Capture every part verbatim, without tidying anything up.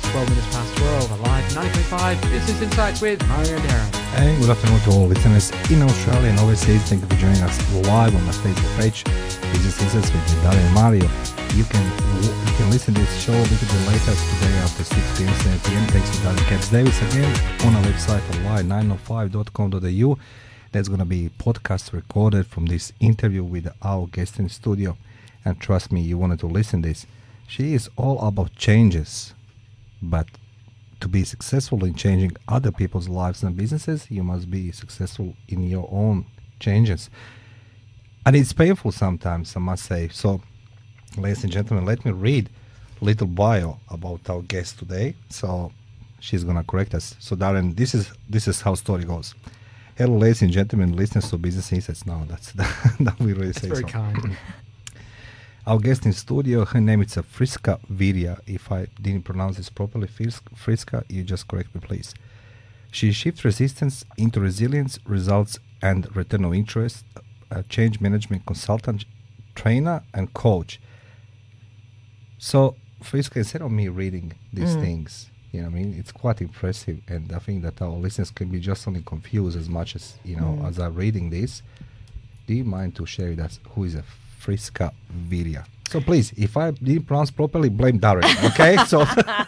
twelve minutes past twelve, alive ninety point five Business Insights with Mario and Darren. Hey, good afternoon to all listeners in Australia and overseas. Thank you for joining us live on my Facebook page, Business Insights with Darren and Mario. You can you can listen to this show a little bit later today after six p.m. seven p.m. Thanks to Darren Katz Davis again on our website online nine oh five dot com dot a u. There's going to be a podcast recorded from this interview with our guest in studio. And trust me, you wanted to listen to this. She is all about changes. But to be successful in changing other people's lives and businesses, you must be successful in your own changes. And it's painful sometimes, I must say. So, ladies and gentlemen, let me read a little bio about our guest today. So, she's going to correct us. So, Darren, this is this is how story goes. Hello, ladies and gentlemen, listeners to Business Insights. No, that's that we really That's say very so. kind. Our guest in studio, her name is Friska Virja. If I didn't pronounce this properly, Friska, you just correct me, please. She shifts resistance into resilience, results, and return of interest, a change management consultant, trainer, and coach. So, Friska, instead of me reading these mm. things, you know what I mean, it's quite impressive, and I think that our listeners can be just only confused as much as, you know, mm. as I'm reading this. Do you mind to share with us who is a Friska Virja? So please, if I didn't pronounce properly, blame Darren, okay? So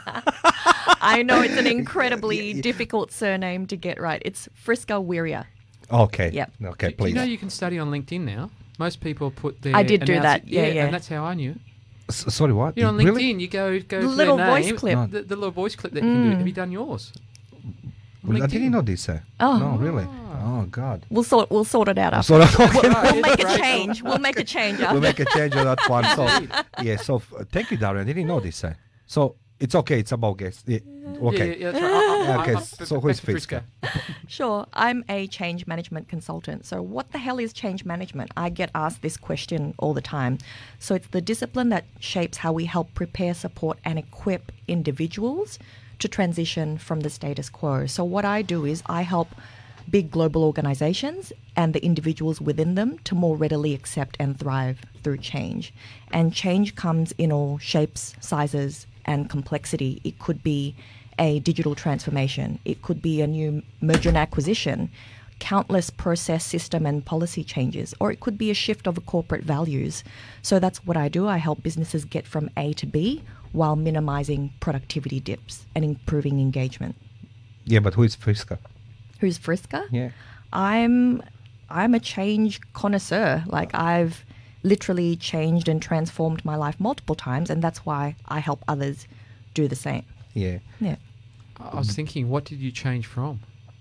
I know it's an incredibly difficult surname to get right. It's Friska Virja. Okay. Yep. Okay, do, please. do you know you can study on LinkedIn now? Most people put their... I did do that, it, yeah, yeah. And that's how I knew. S- sorry, what? You know, on LinkedIn, really? you go go The to little their voice name, clip. No. The, the little voice clip that Mm. you can do. Have you done yours? Well, I didn't know this. Uh, Oh. No, really? Oh, God. We'll sort we'll sort it out after. So We'll, Right, we'll make a great. change. We'll make a change after. we'll make a change on that one. So, yeah, so f- thank you, Darren. I didn't know this. Uh. So, it's okay. It's about guests. Yeah. Okay. Yeah, yeah, that's right. I- I- I- Okay, I- so who is back to Friska? Sure. I'm a change management consultant. So what the hell is change management? I get asked this question all the time. So it's the discipline that shapes how we help prepare, support, and equip individuals to transition from the status quo. So what I do is I help big global organizations and the individuals within them to more readily accept and thrive through change. And change comes in all shapes, sizes, and complexity. It could be a digital transformation. It could be a new merger and acquisition, countless process, system, and policy changes, or it could be a shift of corporate values. So that's what I do. I help businesses get from A to B while minimizing productivity dips and improving engagement. Yeah, but who is Friska? Who's Friska? Yeah. I'm I'm a change connoisseur. Like I've literally changed and transformed my life multiple times, and that's why I help others do the same. Yeah. Yeah. I was thinking, what did you change from?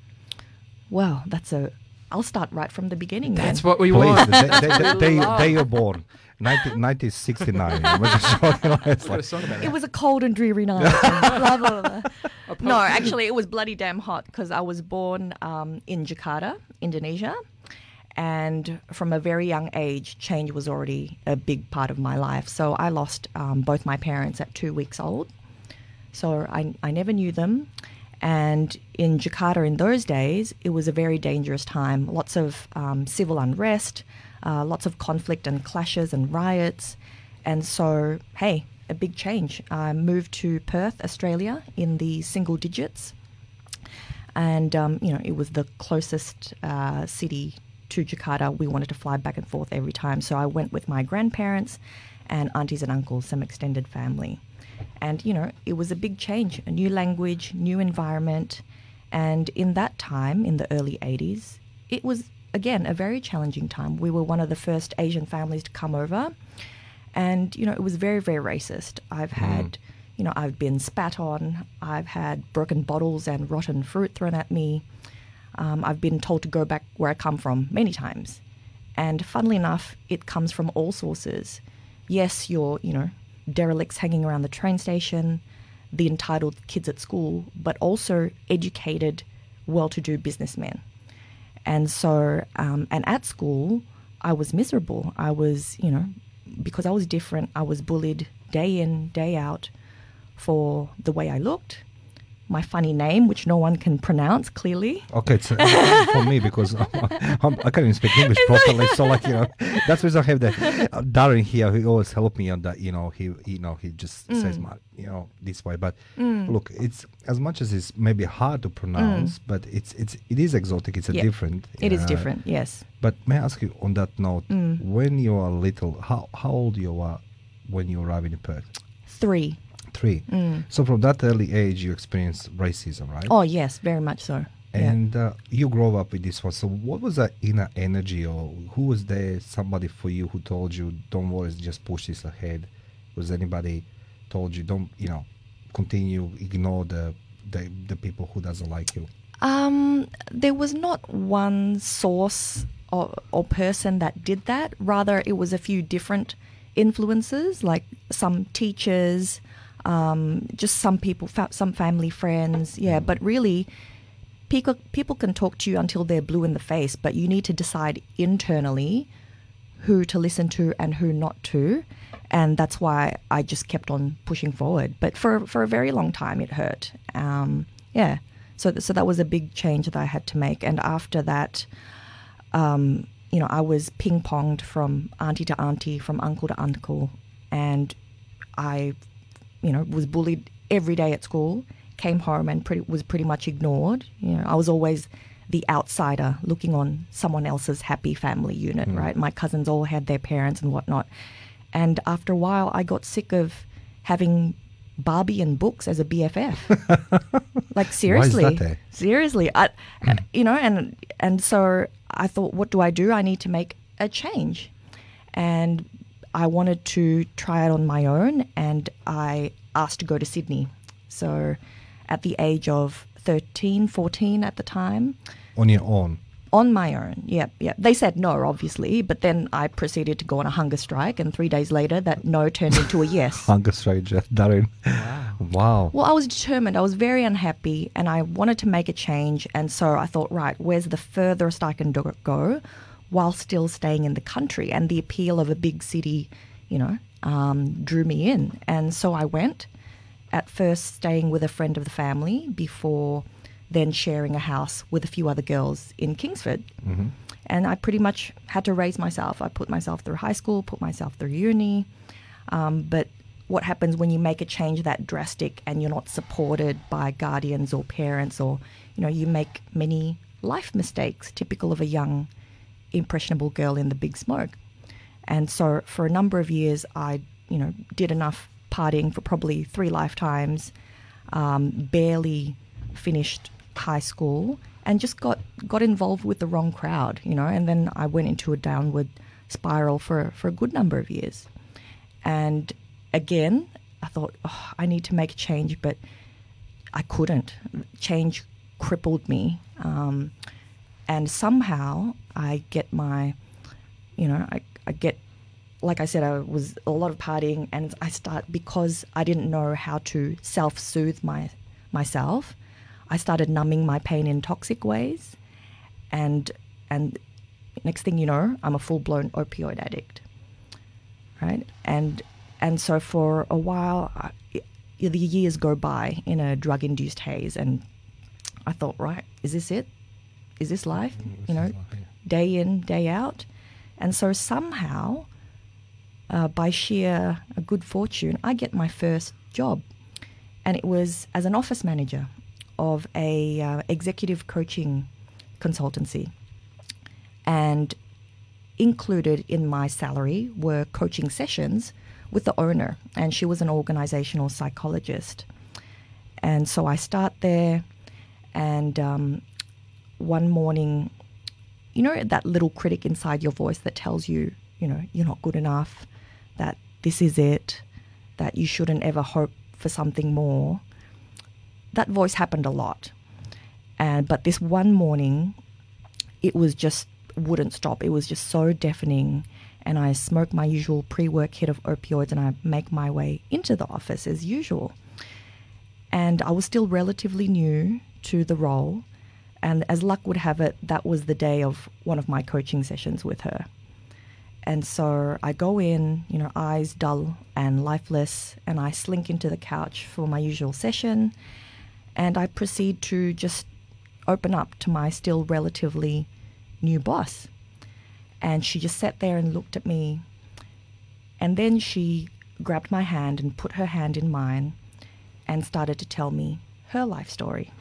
Well, that's a. I'll start right from the beginning. That's then. what we Please, want. the day, That's day, what day, we day, love. day you're born, nineteen sixty-nine. It was a short, you know, it's We've got a like, song about It that. was a cold and dreary night. blah, blah, blah. No, actually, it was bloody damn hot because I was born um, in Jakarta, Indonesia. And from a very young age, change was already a big part of my life. So I lost um, both my parents at two weeks old. So I, I never knew them. And in Jakarta in those days, it was a very dangerous time. Lots of um, civil unrest, uh, lots of conflict and clashes and riots. And so, hey, a big change. I moved to Perth, Australia in the single digits. And, um, you know, it was the closest uh, city to Jakarta. We wanted to fly back and forth every time. So I went with my grandparents and aunties and uncles, some extended family. And, you know, it was a big change, a new language, new environment. And in that time, in the early eighties, it was, again, a very challenging time. We were one of the first Asian families to come over. And, you know, it was very, very racist. I've had, mm. you know, I've been spat on. I've had broken bottles and rotten fruit thrown at me. Um, I've been told to go back where I come from many times. And funnily enough, it comes from all sources. Yes, you're, you know, derelicts hanging around the train station, the entitled kids at school, but also educated, well-to-do businessmen. And so, um, and at school, I was miserable. I was, you know, because I was different, I was bullied day in, day out for the way I looked, my funny name, which no one can pronounce clearly. Okay, it's uh, for me because I'm, I'm, I can't even speak English properly. So, like, you know, that's why I have the uh, Darren here. He always help me on that. You know, he, you know, he just Mm. says, my, you know, this way. But Mm. look, it's as much as it's maybe hard to pronounce, but it's it's it is exotic. It's a Yeah. different. It is uh, different, yes. But may I ask you on that note, Mm. when you are little, how how old you are when you arrive in Perth? Three. Three. Mm. So from that early age, you experienced racism, right? Oh, yes, very much so. Yeah. And uh, you grow up with this one. So what was that inner energy, or who was there, somebody for you who told you, don't worry, just push this ahead? Was anybody told you, don't, you know, continue, ignore the, the, the people who doesn't like you? Um, there was not one source or, or person that did that. Rather, it was a few different influences, like some teachers, um, just some people, fa- some family friends. Yeah, but really, people people can talk to you until they're blue in the face, but you need to decide internally who to listen to and who not to. And that's why I just kept on pushing forward. But for, for a very long time, it hurt. Um, yeah. So, th- so that was a big change that I had to make. And after that, um, you know, I was ping-ponged from auntie to auntie, from uncle to uncle. And I, you know, was bullied every day at school, came home and pretty, was pretty much ignored. You know, I was always the outsider looking on someone else's happy family unit, Mm. right? My cousins all had their parents and whatnot. And after a while, I got sick of having Barbie and books as a B F F. Like, seriously. Why is that there? Seriously. I, you know, and and so I thought, what do I do? I need to make a change. And I wanted to try it on my own, and I asked to go to Sydney. So at the age of thirteen, fourteen at the time. On your own? On my own, yeah, yeah. They said no, obviously, but then I proceeded to go on a hunger strike, and three days later, that no turned into a yes. Hunger strike, Jeff, Darren. Wow. Wow. Well, I was determined. I was very unhappy, and I wanted to make a change. And so I thought, right, where's the furthest I can do- go while still staying in the country? And the appeal of a big city, you know, um, drew me in. And so I went, at first staying with a friend of the family before then sharing a house with a few other girls in Kingsford. Mm-hmm. And I pretty much had to raise myself. I put myself through high school, put myself through uni. Um, but what happens when you make a change that drastic and you're not supported by guardians or parents, or, you know, you make many life mistakes typical of a young, impressionable girl in the big smoke. And so for a number of years, I, you know, did enough partying for probably three lifetimes, um, barely finished high school, and just got, got involved with the wrong crowd, you know, and then I went into a downward spiral for, for a good number of years. And again, I thought, oh, I need to make a change, but I couldn't. Change crippled me. Um, and somehow I get my, you know, I, I get, like I said, I was a lot of partying, and I start, because I didn't know how to self-soothe my myself, I started numbing my pain in toxic ways, and and next thing you know, I'm a full-blown opioid addict, right? And and so for a while, I, the years go by in a drug-induced haze, and I thought, right, is this it? Is this life? You know, day in, day out. And so somehow, uh, by sheer uh, good fortune, I get my first job, and it was as an office manager of a uh, executive coaching consultancy. And included in my salary were coaching sessions with the owner, and she was an organizational psychologist. And so I start there, and um, one morning, you know, that little critic inside your voice that tells you, you know, you're not good enough, that this is it, that you shouldn't ever hope for something more. That voice happened a lot. And but this one morning, it was just wouldn't stop. It was just so deafening. And I smoked my usual pre-work hit of opioids, and I make my way into the office as usual. And I was still relatively new to the role. And as luck would have it, that was the day of one of my coaching sessions with her. And so I go in, you know, eyes dull and lifeless, and I slink into the couch for my usual session. And I proceed to just open up to my still relatively new boss. And she just sat there and looked at me. And then she grabbed my hand and put her hand in mine and started to tell me her life story.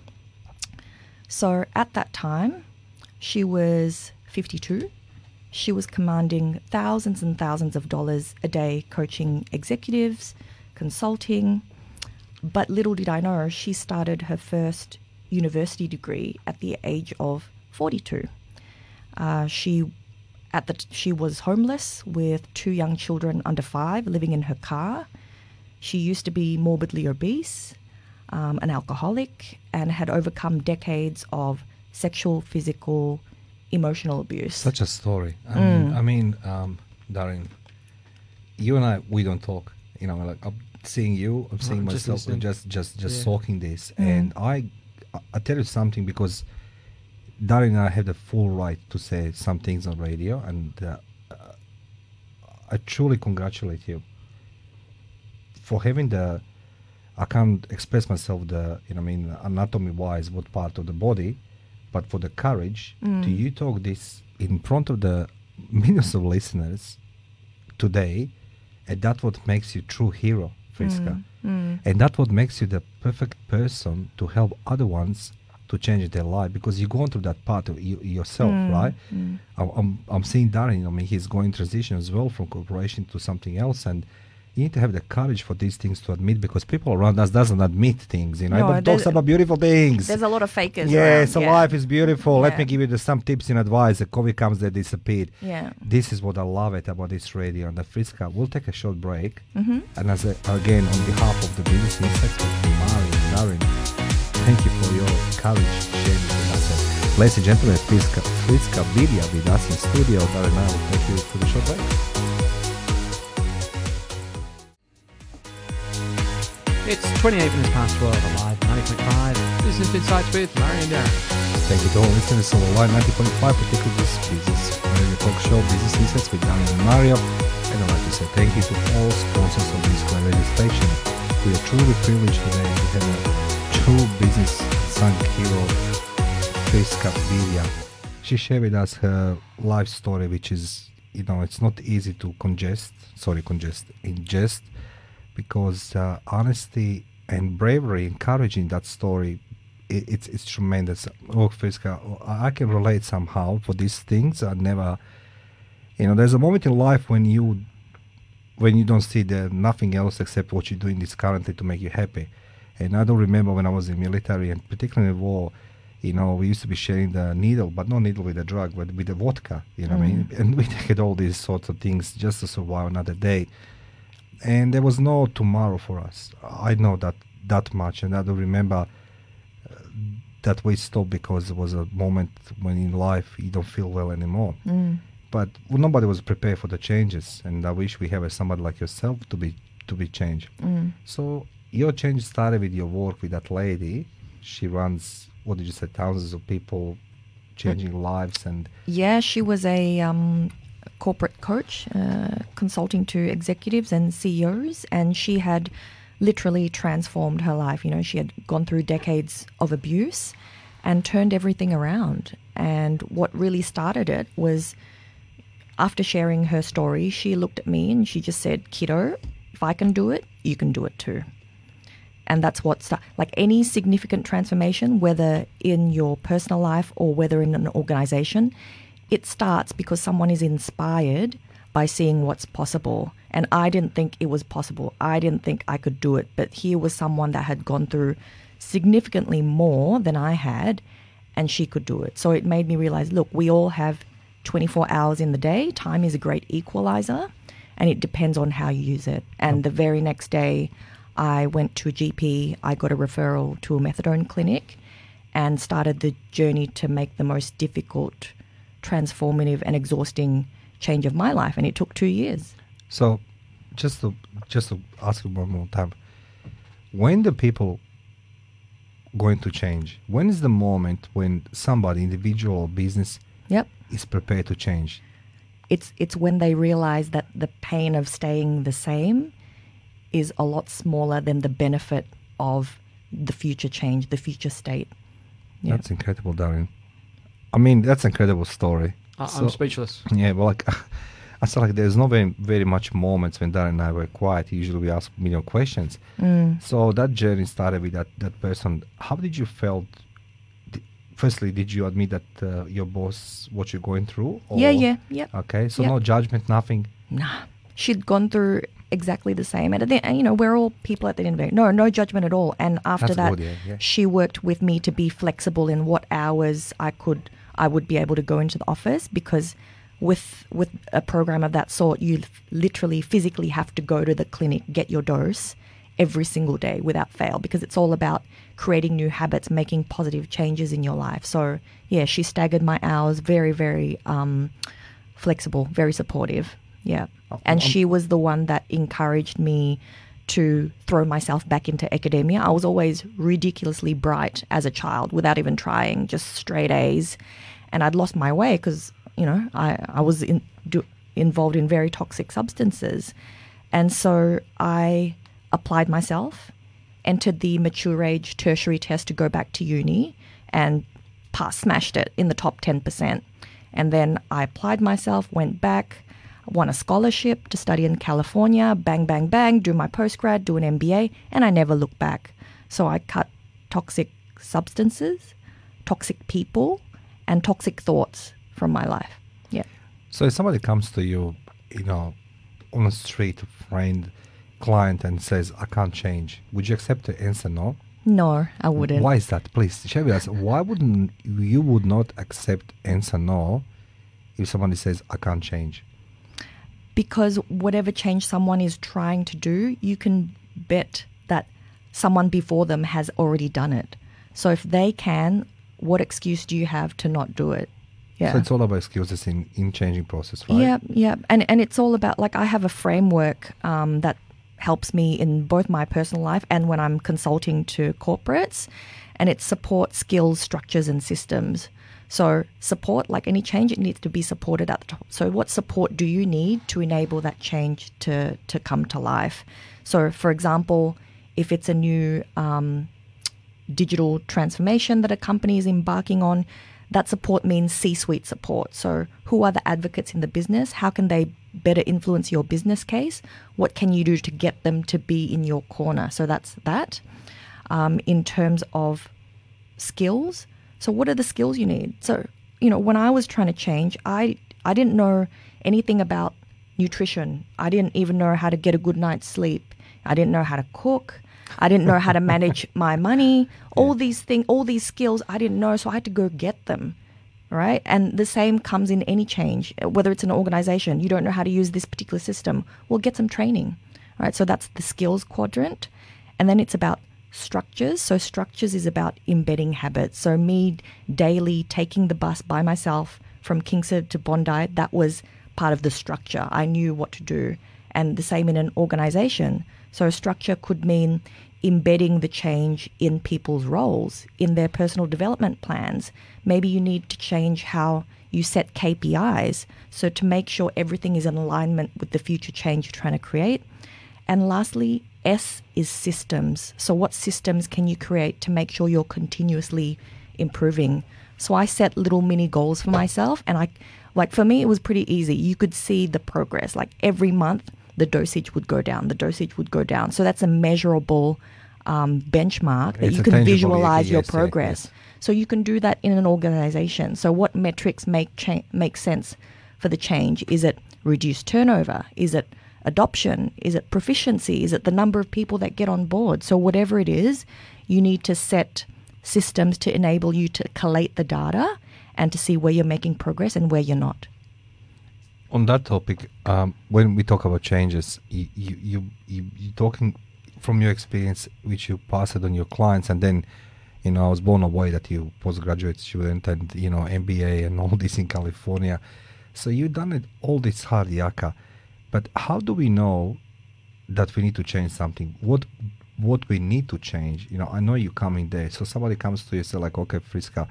So at that time, she was fifty-two. She was commanding thousands and thousands of dollars a day coaching executives, consulting. But little did I know, she started her first university degree at the age of forty-two. Uh, she at the t- she was homeless with two young children under five living in her car. She used to be morbidly obese, um, an alcoholic, and had overcome decades of sexual, physical, emotional abuse. Such a story. I Mm. mean, I mean, um, Darren, you and I, we don't talk. You know, like I'm seeing you, I'm seeing just myself, listening. and just, just, just Yeah. soaking this. Mm. And I, I tell you something because Darren and I have the full right to say some things on radio, and uh, uh, I truly congratulate you for having the. I can't express myself the, you know, I mean, anatomy-wise, what part of the body, but for the courage Mm. to you talk this in front of the millions of listeners today, and that's what makes you true hero, Friska. Mm. And that's what makes you the perfect person to help other ones to change their life, because you go through that part of you, yourself, Mm, right? mm. I'm, I'm, I'm seeing Darren, I mean, he's going transition as well from corporation to something else, and you need to have the courage for these things to admit, because people around us doesn't admit things, you know. No, Everybody talks there's- about beautiful things. There's a lot of fakers Yes, around. a life is beautiful. Let Yeah. me give you the, some tips and advice. The COVID comes, they disappeared. Yeah. This is what I love it about this radio and the Friska. We'll take a short break. Mm-hmm. And as a, again, on behalf of the Business Insights with Mari and Darren, thank you for your courage sharing with us. Ladies and gentlemen, Friska, Friska Vidya with us in studio. Darren and I will take you to the short break. It's twenty-eight minutes past twelve, alive ninety point five. Business Insights with Larry and Darren. Thank you to all listeners of Live ninety point five, particularly this business radio talk show, Business Insights with Darren and Mario. And I'd like to say thank you to all sponsors of this great radio station. We are truly privileged today to have a true business son hero, Friska Vidya. She shared with us her life story, which is, you know, it's not easy to congest, sorry, congest, ingest, because uh, honesty and bravery and courage in that story, it, it's it's tremendous. Look, Friska, I I can relate somehow for these things. I never, you know, there's a moment in life when you when you don't see the nothing else except what you're doing this currently to make you happy. And I don't remember when I was in military, and particularly in war, you know, we used to be sharing the needle, but not needle with the drug, but with the vodka, you know what I mean? And we had all these sorts of things just to survive another day. And there was no tomorrow for us. I know that that much, and I don't remember uh, that we stopped because it was a moment when in life you don't feel well anymore. Mm. But nobody was prepared for the changes, and I wish we have a somebody like yourself to be to be changed. Mm. So your change started with your work with that lady. She runs, what did you say, thousands of people, changing lives, and Yeah, she was a um, corporate coach, uh, consulting to executives and C E Os, and she had literally transformed her life. You know, she had gone through decades of abuse and turned everything around. And what really started it was, after sharing her story, she looked at me and she just said, "Kiddo, if I can do it, you can do it too." And that's what, sta- like any significant transformation, whether in your personal life or whether in an organization, it starts because someone is inspired by seeing what's possible. And I didn't think it was possible. I didn't think I could do it. But here was someone that had gone through significantly more than I had, and she could do it. So it made me realize, look, we all have twenty-four hours in the day. Time is a great equalizer, and it depends on how you use it. And the very next day, I went to a G P, I got a referral to a methadone clinic, and started the journey to make the most difficult, transformative and exhausting change of my life. And it took two years. so just to just to ask you one more time, when the people going to change, when is the moment when somebody, individual or business, Yep. is prepared to change? It's, it's when they realize that the pain of staying the same is a lot smaller than the benefit of the future change, the future state. Yeah. That's incredible, Darren. I mean, that's an incredible story. I, So- I'm speechless. Yeah, well, like I feel like there's not very, very much moments when Darren and I were quiet. Usually we ask a million questions. Mm. So that journey started with that, that person. How did you felt? d- Firstly, did you admit that uh, your boss what you're going through? Or- Yeah, yeah, yeah. Okay, so Yeah. no judgment, nothing. Nah, she'd gone through exactly the same. And, at the, and you know, we're all people at the end of the day. No, no judgment at all. And after That's that, good, yeah, yeah. she worked with me to be flexible in what hours I could, I would be able to go into the office, because with with a program of that sort, you literally physically have to go to the clinic, get your dose every single day without fail, because it's all about creating new habits, making positive changes in your life. So yeah, she staggered my hours, very, very um, flexible, very supportive. Yeah. And she was the one that encouraged me to throw myself back into academia. I was always ridiculously bright as a child without even trying, just straight A's. And I'd lost my way because, you know, I, I was in, do, involved in very toxic substances. And so I applied myself, entered the mature age tertiary test to go back to uni, and passed, smashed it in the top ten percent. And then I applied myself, went back, won a scholarship to study in California, bang, bang, bang, do my postgrad, do an M B A, and I never looked back. So I cut toxic substances, toxic people, and toxic thoughts from my life. Yeah. So if somebody comes to you, you know, on the street, a friend, client, and says, I can't change, would you accept the answer no? No, I wouldn't. Why is that? Please share with us. Why wouldn't you would not accept answer no if somebody says, I can't change? Because whatever change someone is trying to do, you can bet that someone before them has already done it. So if they can, what excuse do you have to not do it? Yeah. So it's all about excuses in, in changing process, right? Yeah, yeah. And and it's all about, like, I have a framework um, that helps me in both my personal life and when I'm consulting to corporates, and it's support, skills, structures, and systems. So support, like any change, it needs to be supported at the top. So what support do you need to enable that change to, to come to life? So, for example, if it's a new um, digital transformation that a company is embarking on, that support means C-suite support. So who are the advocates in the business? How can they better influence your business case? What can you do to get them to be in your corner? So that's that. Um, in terms of skills, so what are the skills you need? So, you know, when I was trying to change, I, I didn't know anything about nutrition. I didn't even know how to get a good night's sleep. I didn't know how to cook. I didn't know how to manage my money. All these things, all these skills, I didn't know, so I had to go get them, right? And the same comes in any change, whether it's an organization. You don't know how to use this particular system. Well, get some training, right? So that's the skills quadrant. And then it's about structures. So structures is about embedding habits. So me daily taking the bus by myself from Kingsford to Bondi, that was part of the structure. I knew what to do. And the same in an organization. So structure could mean embedding the change in people's roles, in their personal development plans. Maybe you need to change how you set K P Is, so to make sure everything is in alignment with the future change you're trying to create. And lastly, S is systems. So what systems can you create to make sure you're continuously improving? So I set little mini goals for myself, and I, like for me, it was pretty easy. You could see the progress. Like every month, the dosage would go down, the dosage would go down. So that's a measurable um, benchmark that It's you a can tangible, visualize yes, your yes, progress. yes. So you can do that in an organization. So what metrics make cha- make sense for the change? Is it reduced turnover? Is it adoption? Is it proficiency? Is it the number of people that get on board? So whatever it is, you need to set systems to enable you to collate the data and to see where you're making progress and where you're not. On that topic, um, when we talk about changes, you, you, you, you, you're talking from your experience, which you passed it on your clients, and then, you know, I was blown away that you postgraduate student and, you know, M B A and all this in California. So you've done it, all this hard yakka. But how do we know that we need to change something? What what we need to change? You know, I know you're coming there. So somebody comes to you and say like, okay, Friska,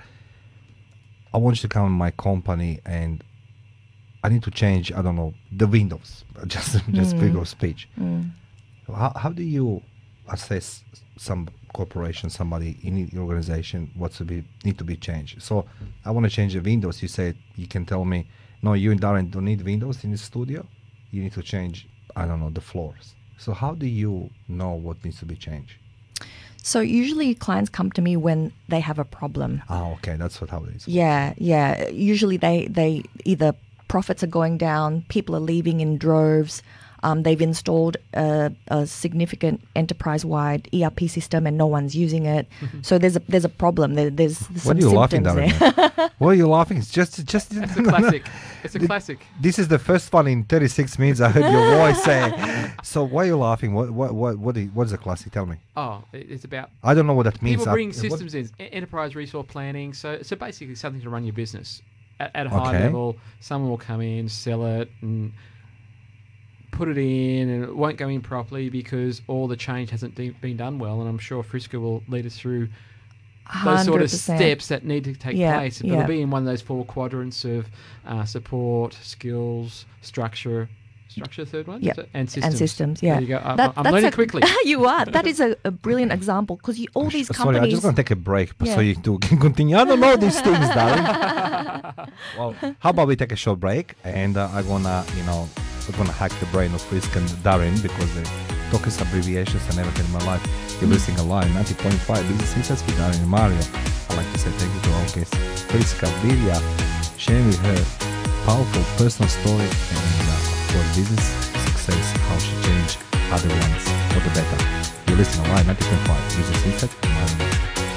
I want you to come in my company and I need to change, I don't know, the windows, just just Mm. figure of speech. Mm. How, how do you assess some corporation, somebody in your organization, what's to be need to be changed. So I want to change the windows. You say you can tell me, no, you and Darren don't need windows in the studio. You need to change, I don't know, the floors. So how do you know what needs to be changed? So usually clients come to me when they have a problem. Ah, okay, that's what how it is. Yeah, yeah. Usually they, they either profits are going down, people are leaving in droves, um, they've installed a, a significant enterprise-wide E R P system and no one's using it. Mm-hmm. So there's a there's a problem. There, there's, there's what some are you laughing, symptoms Darren? there. What are you laughing? It's just just. It's a classic. It's a classic. This is the first one in thirty-six minutes I heard your voice say. So why are you laughing? What what what what is, what is a classic? Tell me. Oh, it's about. I don't know what that means. People bring I, systems what? in, enterprise resource planning. So so basically something to run your business at, at a high Okay. level. Someone will come in, sell it, and put it in, and it won't go in properly because all the change hasn't de- been done well. And I'm sure Friska will lead us through those sort of one hundred percent. steps that need to take Yeah, place. But yeah. it'll be in one of those four quadrants of uh, support, skills, structure. Structure, the third one? Yep. Is it? And systems. And systems, yeah. There you go. I, That- I'm that's learning a- quickly. You are. That is a, a brilliant example because all these Sorry, companies. I'm just going to take a break Yeah. so you two can continue. I don't know these things, darling. Well, how about we take a short break and uh, I'm going to, you know, I'm going to hack the brain of Frisk and Darren because they talk as abbreviations I never had in my life. You're listening alive, ninety point five Business Insights with Darren and Mario. I'd like to say thank you to our guest, Friska Virja, sharing with her powerful personal story and uh, for business success, how she changed other ones for the better. You're listening live, ninety point five Business Insights with Mario.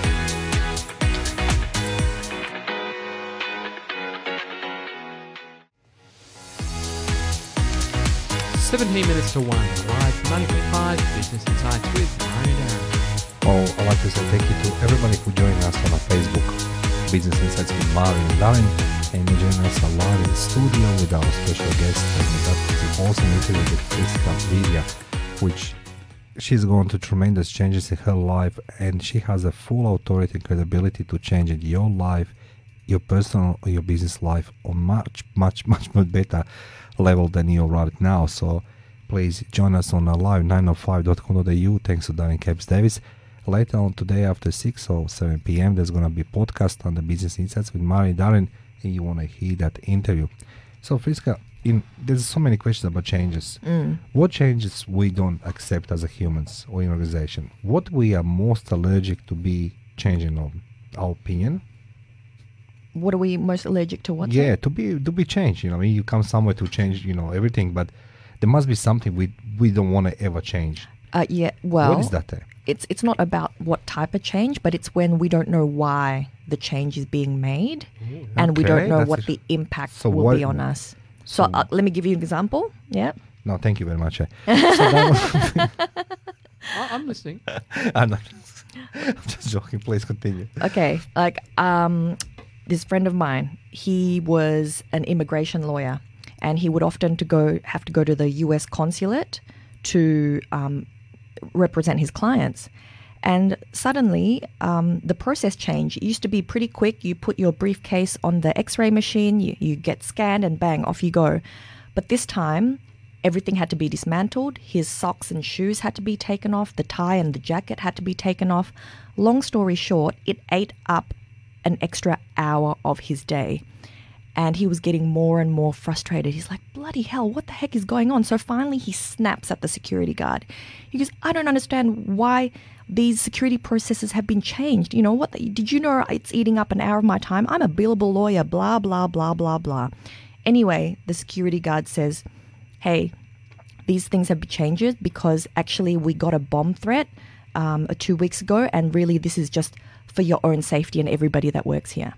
seventeen minutes to one. Live ninety point five Business Insights with Mario and Darren. Oh, I'd like to say thank you to everybody who joined us on our Facebook, Business Insights with Mario and Darren, and you join us live in the studio with our special guest. And we got this awesome interview with Friska Virja, which she's gone through tremendous changes in her life, and she has a full authority and credibility to change in your life, your personal or your business life on much, much, much, much better level than you're right now. So please join us on our live nine oh five dot com dot a u. Thanks to Darren Capes Davis. Later on today after six or seven p.m. there's going to be a podcast on the Business Insights with Mario and Darren, and you want to hear that interview. So Friska, in, there's so many questions about changes. Mm. What changes we don't accept as a humans or in organization? What we are most allergic to be changing on? Our opinion? What are we most allergic to? What's Yeah, it? to be to be changed. You know, I mean, you come somewhere to change, you know, everything, but there must be something we we don't want to ever change. Uh, yeah. Well, what is that there? it's it's not about what type of change, but it's when we don't know why the change is being made, and we Okay, don't know that's what a- the impact So will what- be on us. So so- uh, let me give you an example. Yeah. No, thank you very much. eh. So that I- I'm listening. was- I'm, not, I'm just joking. Please continue. Okay. Like um, this friend of mine, he was an immigration lawyer, and he would often to go have to go to the U S consulate to um, represent his clients. And suddenly, um, the process changed. It used to be pretty quick. You put your briefcase on the X-ray machine, you, you get scanned, and bang, off you go. But this time, everything had to be dismantled. His socks and shoes had to be taken off. The tie and the jacket had to be taken off. Long story short, it ate up an extra hour of his day. And he was getting more and more frustrated. He's like, bloody hell, what the heck is going on? So finally he snaps at the security guard. He goes, I don't understand why these security processes have been changed. You know, what? The, did you know it's eating up an hour of my time? I'm a billable lawyer, blah, blah, blah, blah, blah. Anyway, the security guard says, hey, these things have been changed because actually we got a bomb threat um, two weeks ago, and really this is just for your own safety and everybody that works here.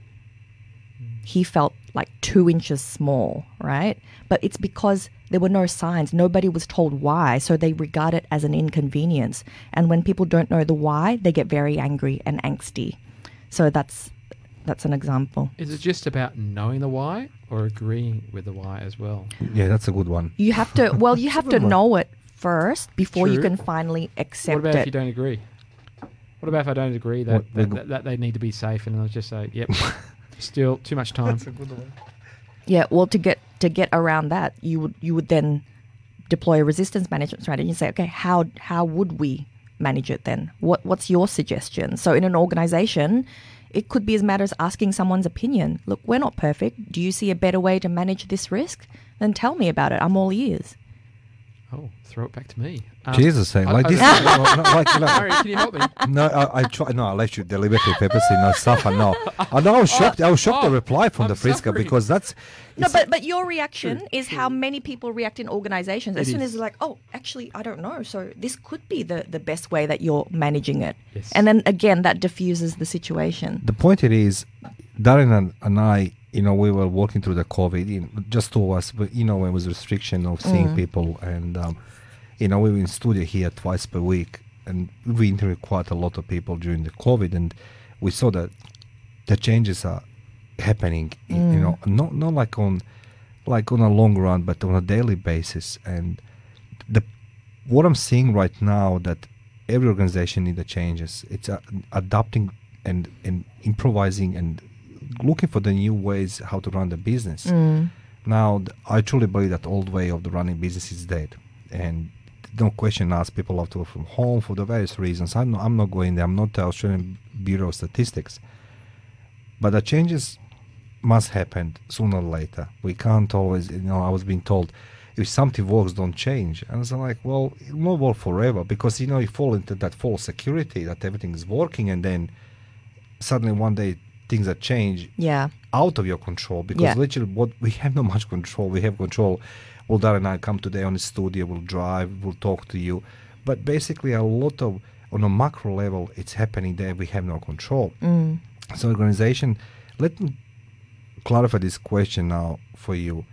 He felt like two inches small, right? But it's because there were no signs. Nobody was told why, so they regard it as an inconvenience. And when people don't know the why, they get very angry and angsty. So that's that's an example. Is it just about knowing the why or agreeing with the why as well? Yeah, that's a good one. You have to, well, you have to know it first before you True. can finally accept What about if it. you don't agree? What about if I don't agree that, What- that, we- that, that they need to be safe, and I'll just say, yep, still too much time. good one. Yeah, well, to get to get around that, you would you would then deploy a resistance management strategy and say, okay, how how would we manage it then? What What's your suggestion? So in an organization, it could be as matter as asking someone's opinion. Look, we're not perfect. Do you see a better way to manage this risk? Then tell me about it. I'm all ears. Oh, throw it back to me. Um, Jesus, saying like I, this. I, no, no, like, you know, Harry, can you help me? no, I, I try. No, I let you deliberately purposely not suffer. No, I know. I was shocked. I was shocked. Oh, the reply from I'm the Friska suffering. because that's No, it's- but but your reaction True, is how many people react in organizations. As It soon is. as like, oh, actually, I don't know. So this could be the, the best way that you're managing it. Yes. And then again, that diffuses the situation. the point it is, Darren and, and I, you know, we were working through the COVID, you know, just two of us, but you know, when it was restriction of seeing Mm. people, and um, you know, we were in studio here twice per week, and we interviewed quite a lot of people during the COVID, and we saw that the changes are happening, i- you know, not not like on like on a long run, but on a daily basis. And the what I'm seeing right now that every organization needs the changes. It's uh, adapting and and improvising and looking for the new ways how to run the business. Mm. Now, th- I truly believe that old way of the running business is dead, and no question asked, people have to work from home for the various reasons. I'm not, I'm not going there. I'm not the Australian Bureau of Statistics, but the changes must happen sooner or later. We can't always, you know. I was being told, if something works, don't change. And I was like, well, it won't work forever, because you know you fall into that false security that everything is working, and then suddenly one day things are changed Yeah. out of your control, because Yeah. literally what we have not much control. We have control. Well, Darren and I come today on the studio, we'll drive, we'll talk to you, but basically a lot of, on a macro level, it's happening there. We have no control. Mm. So organization, let me clarify this question now for you.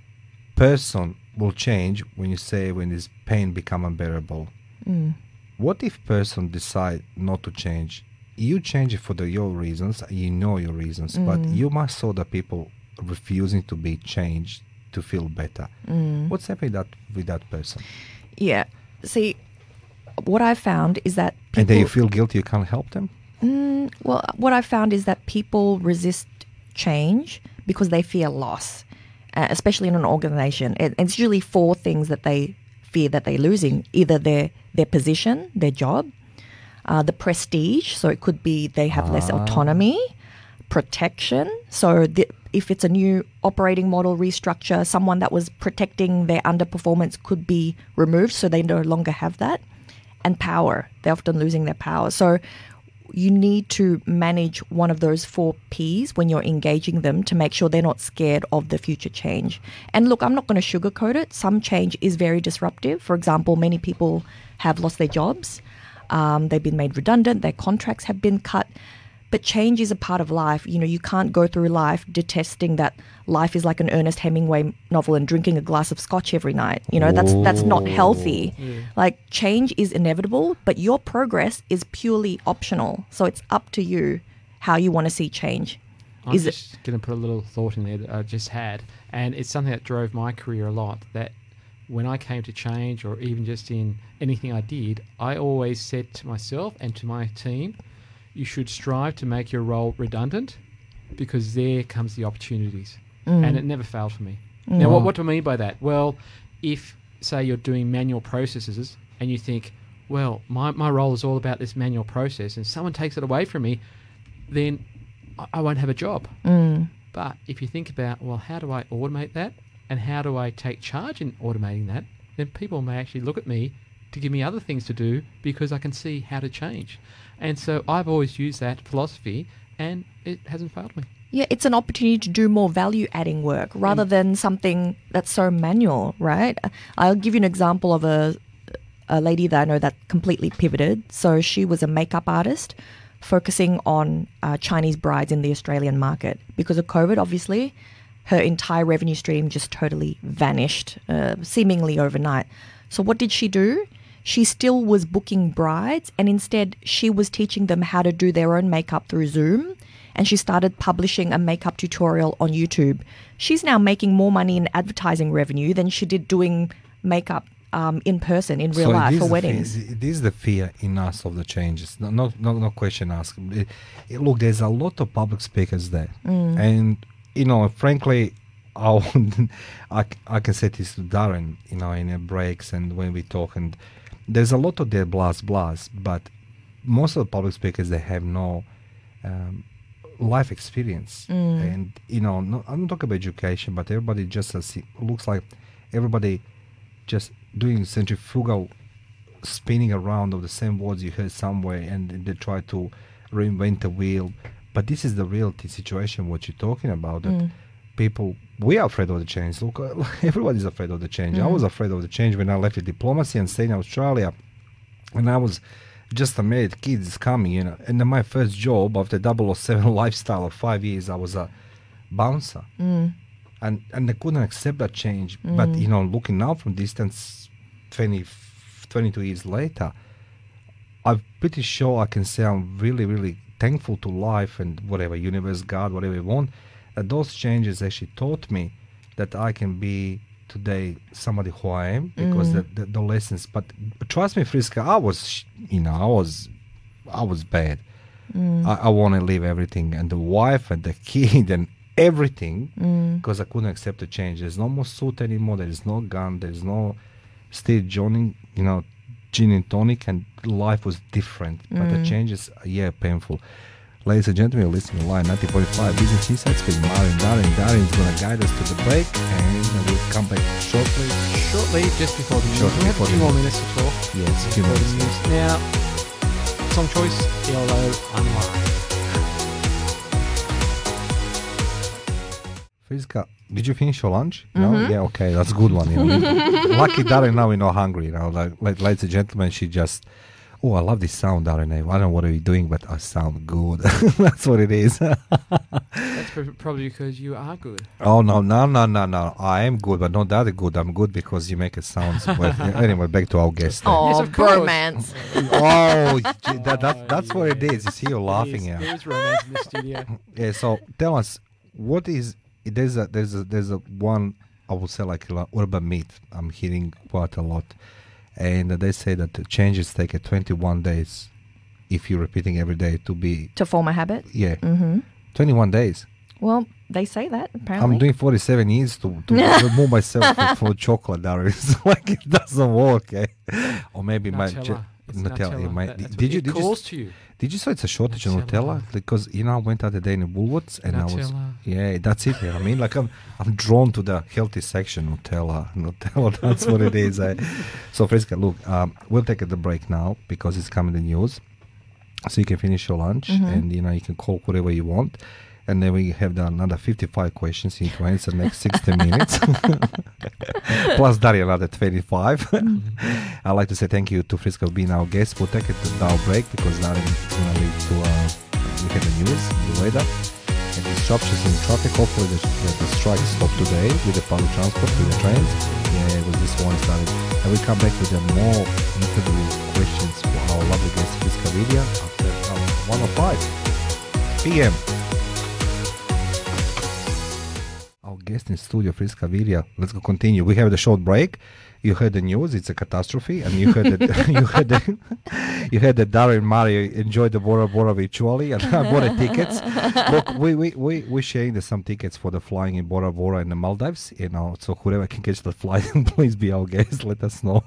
Person will change when you say when this pain become unbearable. Mm. What if person decide not to change? You change it for the, your reasons, you know your reasons, but Mm. you must saw the people refusing to be changed to feel better. Mm. What's happening that with that person? Yeah. See, what I found is that people. And then you feel guilty, you can't help them? Mm, well, what I found is that people resist change because they fear loss, uh, especially in an organization. It, it's usually four things that they fear that they're losing: either their their position, their job, uh, the prestige. So it could be they have less Ah. autonomy, protection. So the, if it's a new operating model restructure, someone that was protecting their underperformance could be removed, so they no longer have that. And power. They're often losing their power. So you need to manage one of those four P's when you're engaging them to make sure they're not scared of the future change. And look, I'm not going to sugarcoat it. Some change is very disruptive. For example, many people have lost their jobs. Um, they've been made redundant. Their contracts have been cut. But change is a part of life. You know, you can't go through life detesting that life is like an Ernest Hemingway novel and drinking a glass of scotch every night. You know, that's that's not healthy. Yeah. Like, change is inevitable, but your progress is purely optional. So it's up to you how you want to see change. I'm Is it- just going to put a little thought in there that I just had, and it's something that drove my career a lot, that when I came to change, or even just in anything I did, I always said to myself and to my team, you should strive to make your role redundant, because there comes the opportunities. Mm. And it never failed for me. Now, what, what do I mean by that? Well, if, say, you're doing manual processes and you think, well, my, my role is all about this manual process, and someone takes it away from me, then I, I won't have a job. Mm. But if you think about, well, how do I automate that? And how do I take charge in automating that? Then people may actually look at me to give me other things to do, because I can see how to change. And so I've always used that philosophy, and it hasn't failed me. Yeah, it's an opportunity to do more value-adding work rather than something that's so manual, right? I'll give you an example of a a lady that I know that completely pivoted. So she was a makeup artist focusing on uh, Chinese brides in the Australian market. Because of COVID, obviously, her entire revenue stream just totally vanished, uh, seemingly overnight. So what did she do? She still was booking brides, and instead she was teaching them how to do their own makeup through Zoom. And she started publishing a makeup tutorial on YouTube. She's now making more money in advertising revenue than she did doing makeup um, in person, in real So life, it is for the weddings. Fear, it is the fear in us of the changes. No, no, no, no question asked. It- it- look, there's a lot of public speakers there, Mm. and you know, frankly, I, would, I, c- I can say this to Darren, you know, in the breaks and when we talk, and there's a lot of their blast blast, but most of the public speakers, they have no um, life experience. Mm. And, you know, no, I'm not talking about education, but everybody just uh, see, looks like everybody just doing centrifugal spinning around of the same words you heard somewhere, and they try to reinvent the wheel. But this is the reality situation, what you're talking about, that Mm. people, we are afraid of the change. Look, uh, everybody's afraid of the change. I Mm. was afraid of the change when I left the diplomacy and stayed in Australia. And I was just a married kid is coming, you know. And then my first job after double oh seven lifestyle of five years, I was a bouncer. Mm. And and I couldn't accept that change. But, Mm. you know, looking now from distance, twenty, twenty-two years later, I'm pretty sure I can say I'm really, really thankful to life and whatever, universe, God, whatever you want, that those changes actually taught me that I can be today somebody who I am, because Mm. the, the, the lessons, but, but trust me, Friska, I was, sh- you know, I was, I was bad. Mm. I, I want to leave everything, and the wife and the kid and everything, Mm. because I couldn't accept the change. There's no more suit anymore. There is no gun. There's no Steve Johnning, you know, gin and tonic, and life was different. But the Mm. changes, yeah, painful. Ladies and gentlemen, you're listening to Line ninety point five Business Insights with Mario and Darren. Darren is going to guide us to the break, and we'll come back shortly. Shortly, just before the news. Shortly We have before a few the more news. minutes to talk. Yes, a few before the minutes. news. Now, song choice, Yellow Unwind. Friska, did you finish your lunch? No? Mhm. Yeah, okay, that's a good one. You know. Lucky Darren now we're not hungry. You know, like, like, ladies and gentlemen, she just, oh, I love this sound, Darren. I don't know what are you doing, but I sound good. That's what it is. That's pr- probably because you are good. Oh, no, no, no, no, no. I am good, but not that good. I'm good because you make it sound. Well, anyway, back to our guest. Oh, Yes, of course. bromance. Oh, gee, that, that, that's what it is. You see, you're laughing There is- here. There is romance in the studio. Yeah, so tell us, what is, there's a, there's a, there's a one, I would say like a urban myth I'm hearing quite a lot. And they say that the changes take a twenty-one days if you're repeating every day to be, To form a habit. yeah, Mm-hmm. twenty-one days. Well, they say that, apparently. I'm doing forty-seven years to, to remove myself from, from chocolate. That is like it doesn't work, eh? Or maybe my Nutella. ju- It's Nutella. Nutella. it might- That- that's did what you it did you calls s- to you? did you say it's a shortage of Nutella? Nutella. Because you know I went out the day in Woolworths and I was Nutella. yeah, that's it. Yeah. I mean, like I'm I'm drawn to the healthy section. Nutella, Nutella. That's what it is. Eh? So, Friska, look, um, we'll take a the break now because it's coming the news, so you can finish your lunch Mhm. and you know you can call whatever you want. And then we have the another fifty-five questions you need to answer next sixty minutes. Plus Daria another twenty-five. I'd like to say thank you to Friska for being our guest. We'll take it to our break because Daria is going to lead to, uh, we have the news, the weather, and disruptions in traffic. Hopefully the, the, the strike stopped today with the public transport, with the trains. Yeah, with this one started. And we come back with the more interview questions for our lovely guest Friska Vidya after uh, one oh five p m Our guest in studio, Friska Vidya. Let's go continue. We have the short break. You heard the news; it's a catastrophe, and you heard that you heard that you heard that Darren and Mario enjoyed the Bora Bora virtually, and I bought the tickets. Look, we we we we sharing the, some tickets for the flying in Bora Bora in the Maldives. You know, so whoever can catch the flight, please be our guest. Let us know.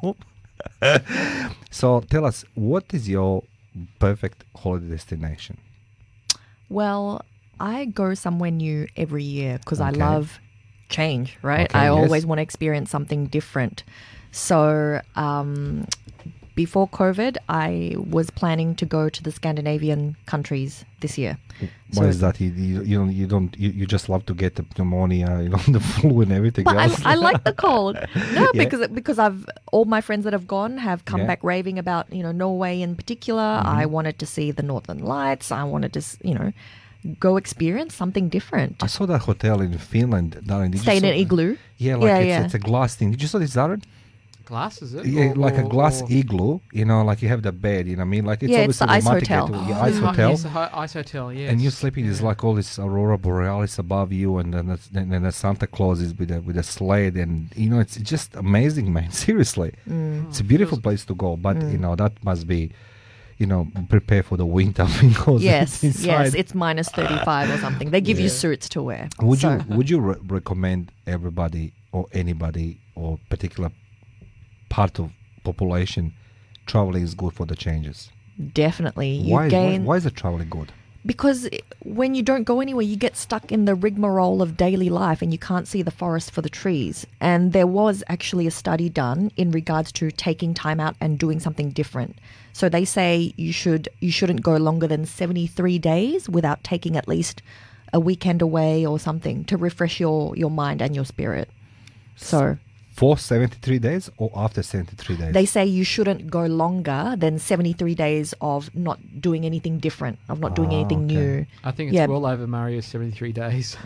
So tell us, what is your perfect holiday destination? Well, I go somewhere new every year because I Okay. love change, right? Okay, I yes. always want to experience something different. So, um, before COVID, I was planning to go to the Scandinavian countries this year. Why So- is that? You, you, you don't, you don't, you, you just love to get the pneumonia, you know, the flu and everything But I, else. I like the cold. No, Yeah. because because I've all my friends that have gone have come Yeah. back raving about, you know, Norway in particular. Mm-hmm. I wanted to see the Northern Lights. I wanted to, s- you know, go experience something different. I saw that hotel in Finland, Darren. Did Stay in you an saw, igloo. Yeah, like Yeah, it's, yeah. it's a glass thing. Did you saw this, Darren? Glass, is it? Yeah, Or- like a or- glass or- igloo. You know, like you have the bed. You know, what I mean, like it's Yeah, it's obviously the ice romantic hotel. at- Oh, yeah, ice the- hotel. Yes, the hi- ice hotel, yes. And you're sleeping, there's like all this aurora borealis above you, and then that's- then then the Santa Claus is with a with a sled, and you know it's just amazing, man. Seriously, Mm. it's a beautiful feels- place to go, but you know that must be, you know, prepare for the winter because Yes, it's yes, inside. it's minus thirty-five or something. They give you Yeah. suits to wear. Would So- you would you re- recommend everybody or anybody or particular part of population traveling is good for the changes? Definitely. You Why, gain why, why is the traveling good? because when you don't go anywhere, you get stuck in the rigmarole of daily life and you can't see the forest for the trees. And there was actually a study done in regards to taking time out and doing something different. So they say you should you shouldn't go longer than seventy-three days without taking at least a weekend away or something to refresh your, your mind and your spirit. So For seventy-three days or after seventy-three days? they say you shouldn't go longer than seventy-three days of not doing anything different, of not doing Ah, anything okay. new. I think it's Yeah. well over Mario's seventy-three days.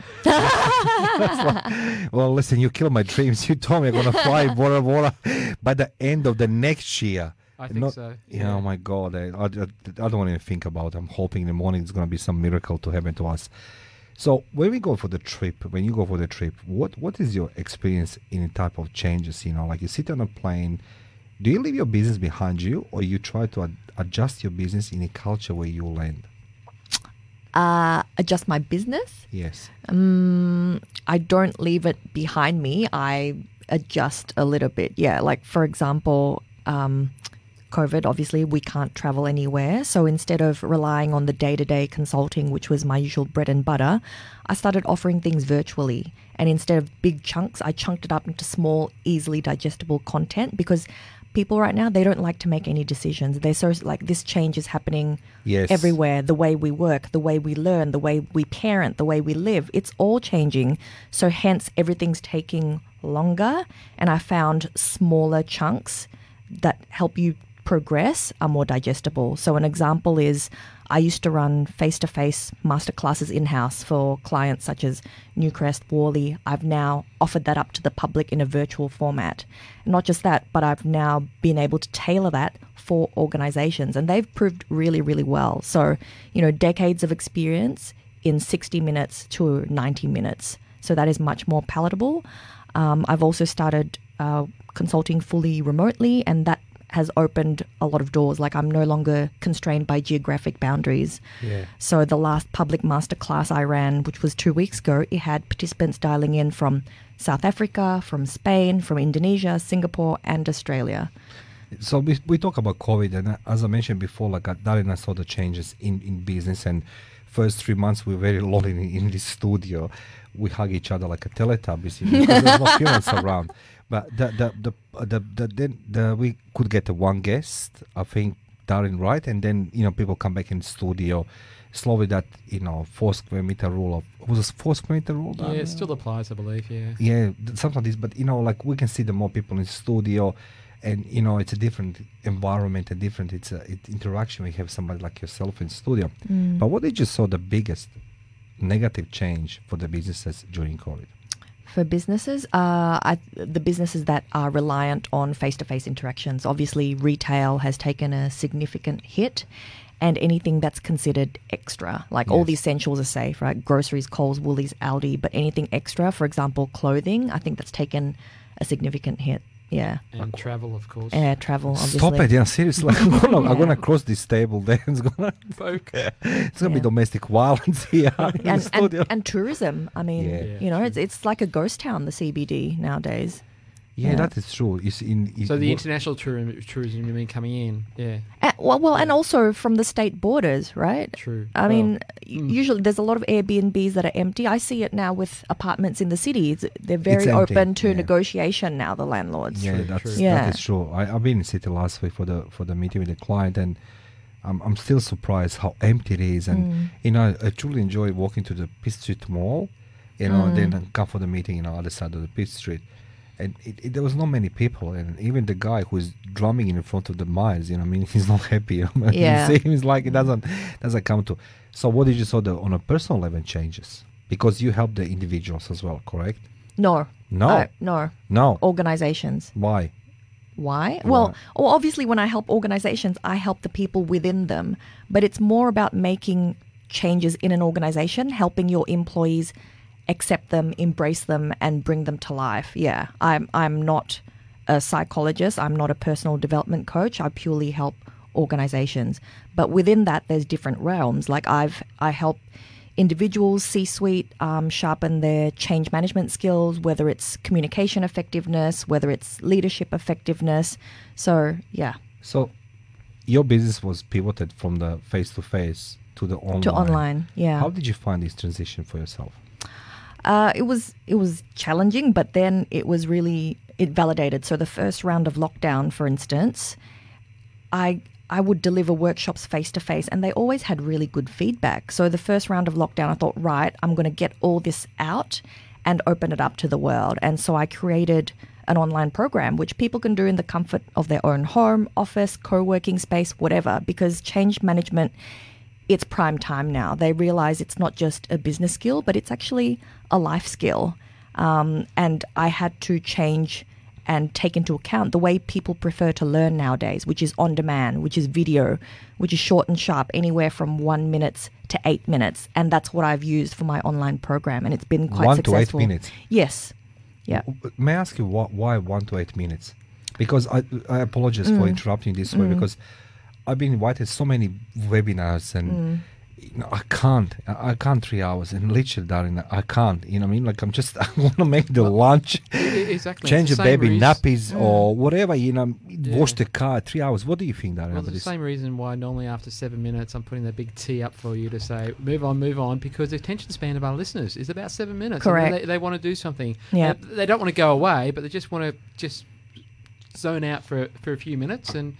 Well, listen, you killed my dreams. You told me I'm going to fly Bora Bora by the end of the next year. I think Not- so. Yeah, oh my God. I, I, I don't want to even think about it. I'm hoping in the morning it's going to be some miracle to happen to us. So when we go for the trip, when you go for the trip, what, what is your experience in type of changes? You know, like you sit on a plane, do you leave your business behind you or you try to ad- adjust your business in a culture where you land? Uh, adjust my business. Yes. Um, I don't leave it behind me. I adjust a little bit. Yeah, like for example, um, COVID, obviously we can't travel anywhere. So instead of relying on the day-to-day consulting, which was my usual bread and butter, I started offering things virtually. And instead of big chunks, I chunked it up into small, easily digestible content because people right now, they don't like to make any decisions. They're so like, this change is happening Yes. everywhere. The way we work, the way we learn, the way we parent, the way we live, it's all changing. So hence everything's taking longer. And I found smaller chunks that help you progress are more digestible. So an example is I used to run face-to-face masterclasses in-house for clients such as Newcrest, Worley. I've now offered that up to the public in a virtual format. Not just that, but I've now been able to tailor that for organizations and they've proved really, really well. So, you know, decades of experience in sixty minutes to ninety minutes. So that is much more palatable. Um, I've also started uh, consulting fully remotely and that has opened a lot of doors. Like I'm no longer constrained by geographic boundaries. Yeah. So the last public masterclass I ran, which was two weeks ago, it had participants dialing in from South Africa, from Spain, from Indonesia, Singapore, and Australia. So we, we talk about COVID, and uh, as I mentioned before, like uh, Darren and I saw the changes in, in business, and first three months we were very lonely in, in this studio. We hug each other like a Teletubbies, you know, because there's no humans around. But the the the the, the, the, the we could get a one guest, I think, Darren, right? And then you know people come back in the studio. Slowly, that you know four square meter rule of was it four square meter rule? Yeah, Darren? it still applies, I believe. Yeah. Yeah, th- something like this. But you know, like we can see the more people in the studio, and you know it's a different environment, a different it's a it, interaction. We have somebody like yourself in studio. Mm. But what did you saw the biggest negative change for the businesses during COVID? For businesses, uh, I, the businesses that are reliant on face-to-face interactions, obviously retail has taken a significant hit and anything that's considered extra, like all Yes. the essentials are safe, right? Groceries, Coles, Woolies, Aldi, but anything extra, for example, clothing, I think that's taken a significant hit. Yeah. And travel, of course. Air travel, obviously. Stop it! Yeah, seriously. I'm gonna, I'm Yeah. gonna cross this table. Then it's gonna, Folk. it's gonna be Yeah. domestic violence here in the and, studio. and, and tourism. I mean, Yeah. Yeah, you know, true. it's it's like a ghost town, the C B D nowadays. yeah, yeah. that is true. You see, in, in So the wo- international tourism, tourism you mean coming in? Yeah, And, well, well, and Yeah. also from the state borders, right? true. I Well, mean, mm. usually there's a lot of Airbnbs that are empty. I see it now with apartments in the city. It's, they're very It's empty, open to yeah. negotiation now, the landlords. Yeah, True, that's true. Yeah. that is true. I, I've been in city last week for the for the meeting with the client, and I'm I'm still surprised how empty it is. And Mm. you know, I, I truly enjoy walking to the Pitt Street Mall. You know, Mm. then I come for the meeting, you know, other side of the Pitt Street, and it, it, there was not many people, and even the guy who's drumming in front of the miles, you know, I mean, he's not happy. You know? Yeah. It seems like it doesn't doesn't come to. So, what did you saw the on a personal level changes? Because you help the individuals as well, correct? No. No. Uh, no. No. Organizations. Why? Why? Well, Why? well, obviously, when I help organizations, I help the people within them. But it's more about making changes in an organization, helping your employees accept them, embrace them, and bring them to life. Yeah, I'm. I'm not a psychologist. I'm not a personal development coach. I purely help organizations. But within that, there's different realms. Like I've, I help individuals, C-suite, um, sharpen their change management skills, whether it's communication effectiveness, whether it's leadership effectiveness. So, yeah. So your business was pivoted from the face-to-face to the online. To online, yeah. How did you find this transition for yourself? Uh, it was it was challenging, but then it was really it validated. So the first round of lockdown, for instance, I I would deliver workshops face to face, and they always had really good feedback. So the first round of lockdown, I thought, right, I'm going to get all this out and open it up to the world. And so I created an online program which people can do in the comfort of their own home, office, co-working space, whatever, because change management, it's prime time now. They realize it's not just a business skill, but it's actually a life skill. Um, and I had to change and take into account the way people prefer to learn nowadays, which is on demand, which is video, which is short and sharp, anywhere from one minute to eight minutes. And that's what I've used for my online program, and it's been quite one successful. One to eight minutes? Yes. Yeah. May I ask you wh- why one to eight minutes? Because I, I apologize mm. for interrupting this way, mm. because I've been invited so many webinars and mm. you know, I can't, I, I can't three hours and literally, darling, I can't, you know what I mean? Like I'm just, I want to make the lunch, exactly. change the baby reason. nappies mm. or whatever, you know, yeah. wash the car, three hours. What do you think, darling? Well, it's the same reason why normally after seven minutes I'm putting that big T up for you to say, move on, move on, because the attention span of our listeners is about seven minutes. Correct. They, they want to do something. Yeah. They, they don't want to go away, but they just want to just zone out for, for a few minutes. And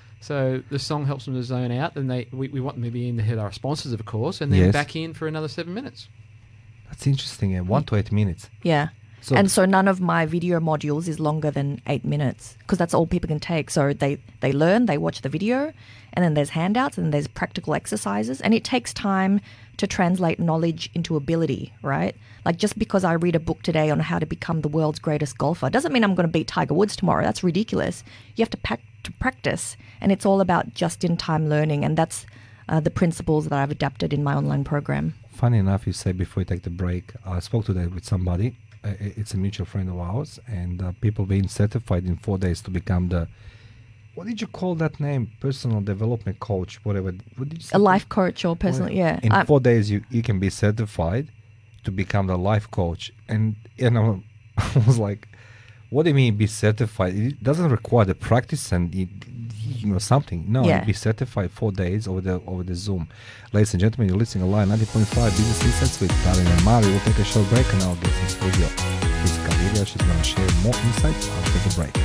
so the song helps them to zone out, and they we, we want them to be in to hear our responses, of course, and then yes. back in for another seven minutes. That's interesting. Yeah, one to eight minutes. Yeah. So and so none of my video modules is longer than eight minutes because that's all people can take. So they, they learn, they watch the video, and then there's handouts and there's practical exercises. And it takes time to translate knowledge into ability, right? Like just because I read a book today on how to become the world's greatest golfer doesn't mean I'm going to beat Tiger Woods tomorrow. That's ridiculous. You have to, pack, to practice. And it's all about just-in-time learning. And that's uh, the principles that I've adapted in my online program. Funny enough, you say before you take the break, I spoke today with somebody. Uh, it's a mutual friend of ours, and uh, people being certified in four days to become the, what did you call that name? Personal development coach, whatever. What did you say? A life coach or personal, well, yeah. In I'm four days, you, you can be certified to become the life coach. And, you know, I was like, what do you mean be certified? It doesn't require the practice and, it, you know, something. No, yeah. you'd be certified four days over the over the Zoom. Ladies and gentlemen, you're listening live ninety point five Business Insights with Darren and Mari. We'll take a short break and I'll get in studio. Physical video, she's going to share more insights after the break.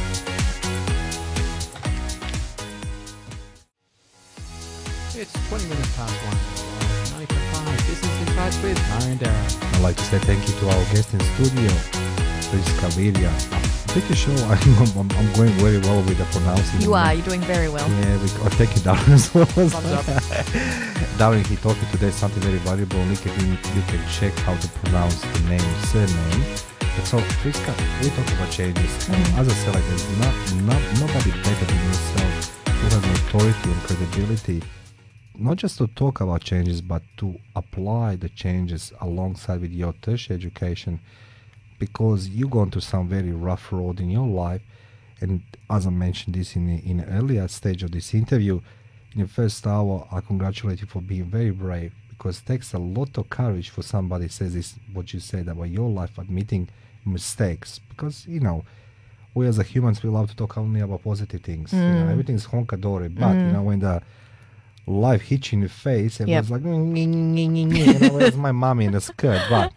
It's twenty minutes past one. ninety point five Business Insights with Mari and Darren. I'd like to say thank you to our guest in studio, Friska Virja. Pretty sure I'm, I'm, I'm going very well with the pronouncing. You are, you're doing very well. Yeah, we, oh, thank you, Darren, as well. Thumbs up. Darren, he taught me today something very valuable. You can, you can check how to pronounce the name, surname. But so, Friska, we talk about changes. Mm. And as I said, like, there's not, not, nobody better than yourself who has authority and credibility, not just to talk about changes, but to apply the changes alongside with your tertiary education, because you've gone through some very rough road in your life. And as I mentioned this in the, in the earlier stage of this interview, in the first hour, I congratulate you for being very brave, because it takes a lot of courage for somebody who says this, what you said about your life, admitting mistakes. Because, you know, we as a humans, we love to talk only about positive things. Mm. You know, everything's honka-dory. But, mm. you know, when the life hits you in the face, everyone's yep. like, you know, where's my mommy in the skirt? But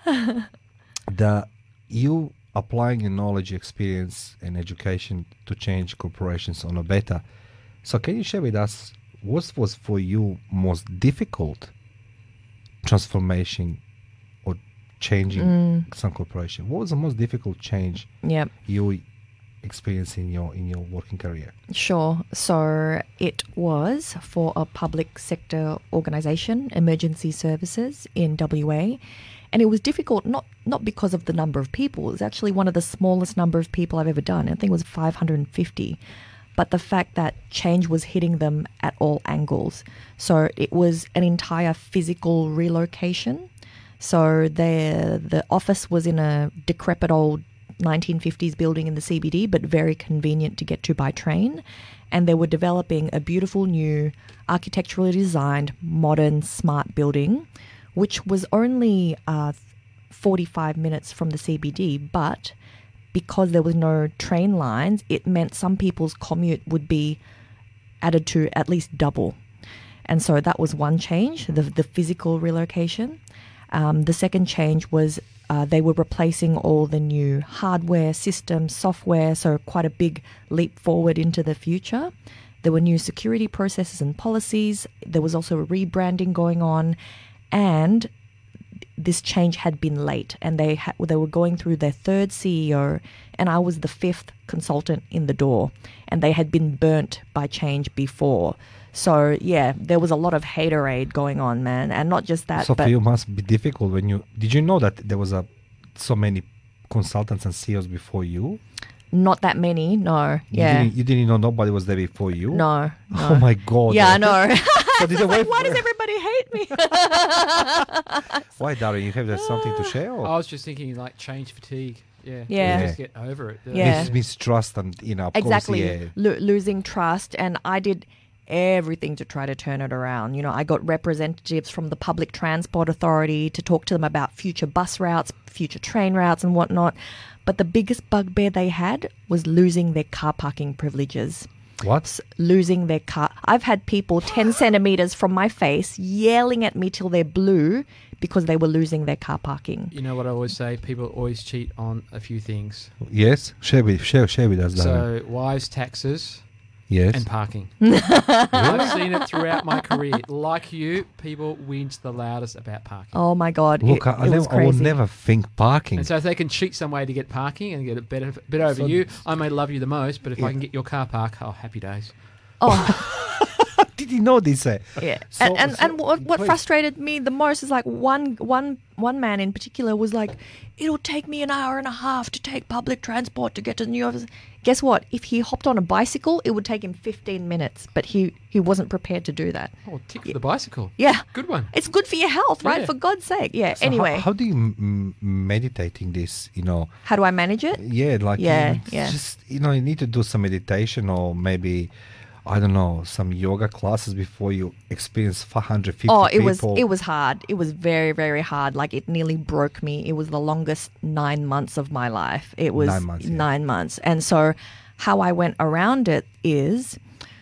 the you applying your knowledge, experience, and education to change corporations on a better. So can you share with us what was for you most difficult transformation or changing mm. some corporation? What was the most difficult change yep. you experienced in your in your working career? Sure. So it was for a public sector organisation, Emergency Services in W A. And it was difficult, not not because of the number of people. It was actually one of the smallest number of people I've ever done. I think it was five hundred fifty. But the fact that change was hitting them at all angles. So it was an entire physical relocation. So the the office was in a decrepit old nineteen fifties building in the C B D, but very convenient to get to by train. And they were developing a beautiful new architecturally designed, modern, smart building, which was only uh, forty-five minutes from the C B D, but because there was no train lines, it meant some people's commute would be added to at least double. And so that was one change, the, the physical relocation. Um, the second change was uh, they were replacing all the new hardware, systems, software, so quite a big leap forward into the future. There were new security processes and policies. There was also a rebranding going on. And this change had been late, and they ha- they were going through their third C E O, and I was the fifth consultant in the door, and they had been burnt by change before. So yeah, there was a lot of haterade going on, man, and not just that. So but for you must be difficult when you did you know that there was a so many consultants and C E Os before you? Not that many, no. You Yeah, didn't, you didn't know nobody was there before you? no, no. Oh my God. Yeah, I know. So did It's they like, wait why for- does everybody hate me? Why, Darren? You have there something to share? Or? I was just thinking like change fatigue. Yeah. Yeah. Just get over it. Uh, Yeah. This mistrust and, you know, of course, Exactly. yeah. Lo- losing trust, and I did everything to try to turn it around. You know, I got representatives from the Public Transport Authority to talk to them about future bus routes, future train routes and whatnot. But the biggest bugbear they had was losing their car parking privileges. What? Losing their car. I've had people ten centimeters from my face yelling at me till they're blue because they were losing their car parking. You know what I always say? People always cheat on a few things. Yes? Share with, share, share with us, Darren. So wives, taxes, Yes. and parking. I've seen it throughout my career. Like you, people whinge the loudest about parking. Oh my God. Look, it, I, I, it was never, I will crazy. never think parking. And so if they can cheat some way to get parking and get a better bit over So- you, I may love you the most, but if Yeah. I can get your car park, oh, happy days. Oh, Did you know this? Uh, yeah. So- and and, so- and what, what please. frustrated me the most is like one one one man in particular was like, it'll take me an hour and a half to take public transport to get to the new office. Guess what? If he hopped on a bicycle, it would take him fifteen minutes, but he, he wasn't prepared to do that. Oh, tick for the bicycle. Yeah. Good one. It's good for your health, right? Yeah. For God's sake. Yeah. so anyway, How, how do you m- m- meditating this, you know? how do I manage it? Yeah, like Yeah, you yeah. just you know, you need to do some meditation or maybe I don't know, some yoga classes before you experience five hundred fifty Oh, it people. was it was hard. It was very very hard. Like it nearly broke me. It was the longest nine months of my life. It was Nine months, yeah. nine months. And so, how I went around it is,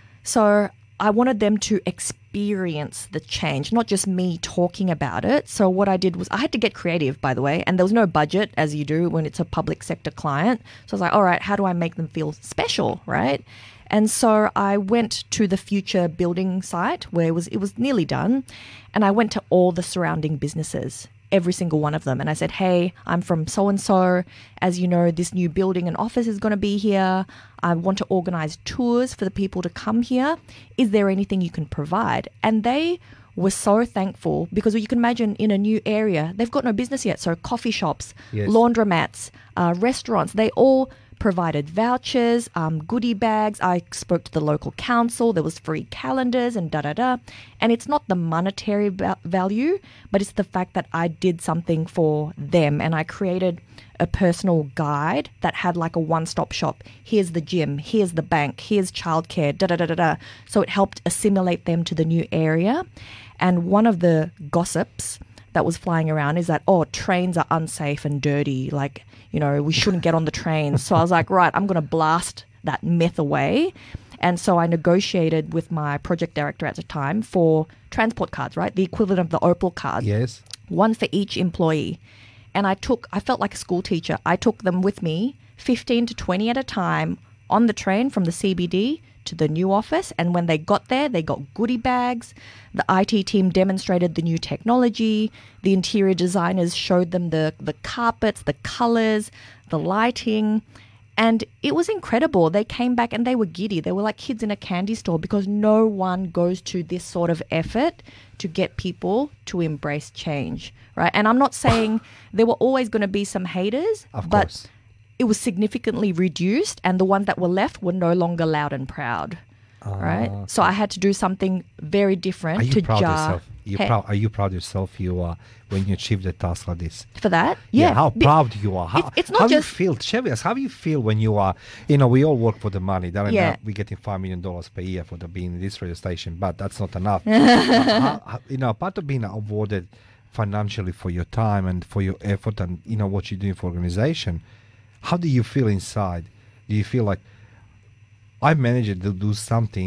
so I wanted them to experience the change, not just me talking about it. So what I did was I had to get creative, by the way, and there was no budget as you do when it's a public sector client. So I was like, all right, how do I make them feel special, right? And so I went to the future building site where it was it was nearly done, and I went to all the surrounding businesses, every single one of them, and I said, hey, I'm from so and so. As you know, this new building and office is going to be here. I want to organize tours for the people to come here. Is there anything you can provide? And they were so thankful because you can imagine in a new area, they've got no business yet. So coffee shops, Yes. laundromats, uh, restaurants, they all provided vouchers, um, goodie bags. I spoke to the local council. There was free calendars and da da da. And it's not the monetary va- value, but it's the fact that I did something for them, and I created a personal guide that had like a one-stop shop. Here's the gym. Here's the bank. Here's childcare. Da da da da da. So it helped assimilate them to the new area. And one of the gossips that was flying around is that, oh, trains are unsafe and dirty. Like, you know, we shouldn't get on the trains. So I was like, right, I'm going to blast that myth away. And so I negotiated with my project director at the time for transport cards, right? The equivalent of the Opal card. Yes. One for each employee. And I took, I felt like a school teacher. I took them with me, fifteen to twenty at a time, on the train from the C B D to the new office. And when they got there, they got goodie bags. The I T team demonstrated the new technology. The interior designers showed them the, the carpets, the colors, the lighting. And it was incredible. They came back and they were giddy. They were like kids in a candy store because no one goes to this sort of effort to get people to embrace change, right? And I'm not saying there were always going to be some haters, Of but course. it was significantly reduced, and the ones that were left were no longer loud and proud, right? Ah, So I had to do something very different Are you to proud of jar yourself? You he- proud? Are you proud of yourself? You are when you achieve the task like this. for that. Yeah, how Be- proud you are. How, it's- it's not how just- you feel. Share with us. How you feel when you are. You know, we all work for the money. Darren, Yeah. uh, we're getting five million dollars per year for the being in this radio station, but that's not enough. But how, how- you know, part of being awarded financially for your time and for your effort and you know what you're doing for organization. How do you feel inside? Do you feel like I managed to do something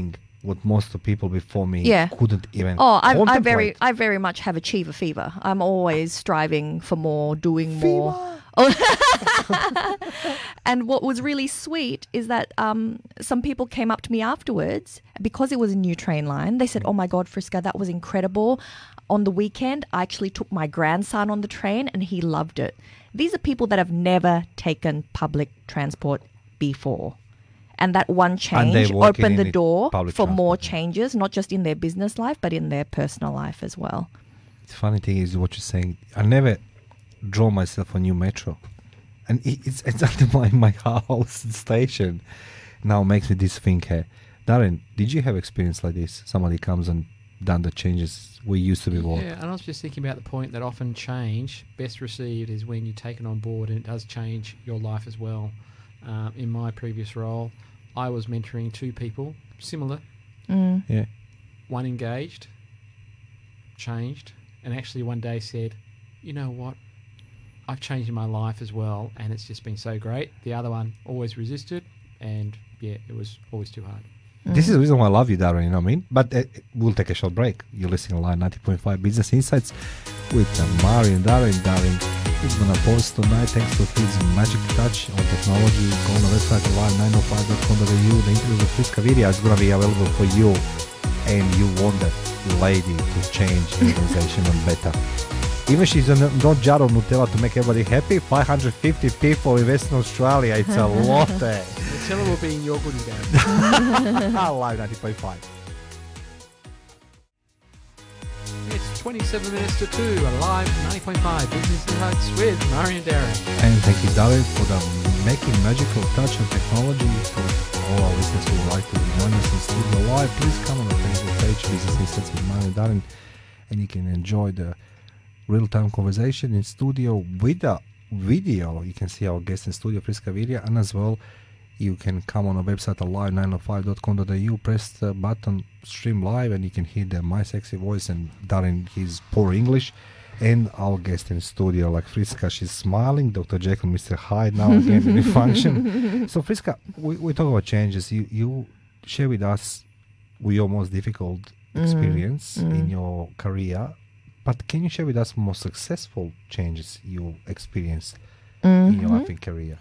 what most of the people before me Yeah. couldn't even Oh, I, I contemplate. very, I very much have achiever fever. I'm always striving for more, doing Fever. more. Oh. And what was really sweet is that um, some people came up to me afterwards because it was a new train line. They said, "Oh my God, Friska, that was incredible." On the weekend, I actually took my grandson on the train and he loved it. These are people that have never taken public transport before. And that one change they're working opened in the it- door public for more transport, yeah. changes, not just in their business life, but in their personal life as well. The funny thing is what you're saying. I never drove myself on new metro, and it, it's it's under my my house station. Now makes me this think. Hey, Darren, did you have experience like this? Somebody comes and done the changes we used to be work. Yeah, and I was just thinking about the point that often change, best received, is when you take it on board and it does change your life as well. Uh, in my previous role, I was mentoring two people, similar, Mm. Yeah, one engaged, changed, and actually one day said, "You know what? I've changed in my life as well, and it's just been so great." The other one always resisted, and yeah, it was always too hard. this is the reason why I love you, Darren. You know what I mean? But uh, we'll take a short break. You're listening to Line ninety point five Business Insights with uh, Mari and Darren. Darren is gonna post tonight thanks to his magic touch on technology. Go on the website line nine oh five dot com dot a u. The interview with Friska Virja is gonna be available for you, and you want that lady to change the organization and better. Even she's a, not jar of Nutella to make everybody happy. five hundred fifty people in Western Australia. It's a lot. Eh? Nutella will be in your goodie bag. Live ninety point five. It's twenty-seven minutes to two, live ninety point five Business Insights with Mari and Darren. And thank you, Darren, for the making magical touch on technology. For all our listeners who would like to join us in studio live, please come on the Facebook page, Business Insights with Mari and Darren, and you can enjoy the real-time conversation in studio with the video. You can see our guest in studio, Friska Virja, and as well, you can come on our website at live nine oh five dot com dot a u, press the button stream live, and you can hear the my sexy voice and Darren his poor English, and our guest in studio like Friska. She's smiling, Doctor Jekyll, Mister Hyde now again in function. So Friska, we, we talk about changes. You you share with us your most difficult experience mm. in your career, but can you share with us more successful changes you experienced in your life and career?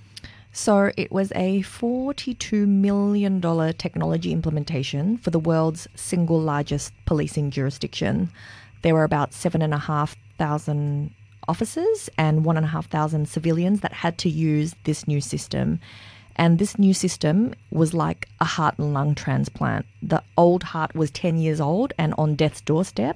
So it was a forty-two million dollars technology implementation for the world's single largest policing jurisdiction. There were about seven and a half thousand officers and one and a half thousand civilians that had to use this new system. And this new system was like a heart and lung transplant. The old heart was ten years old and on death's doorstep.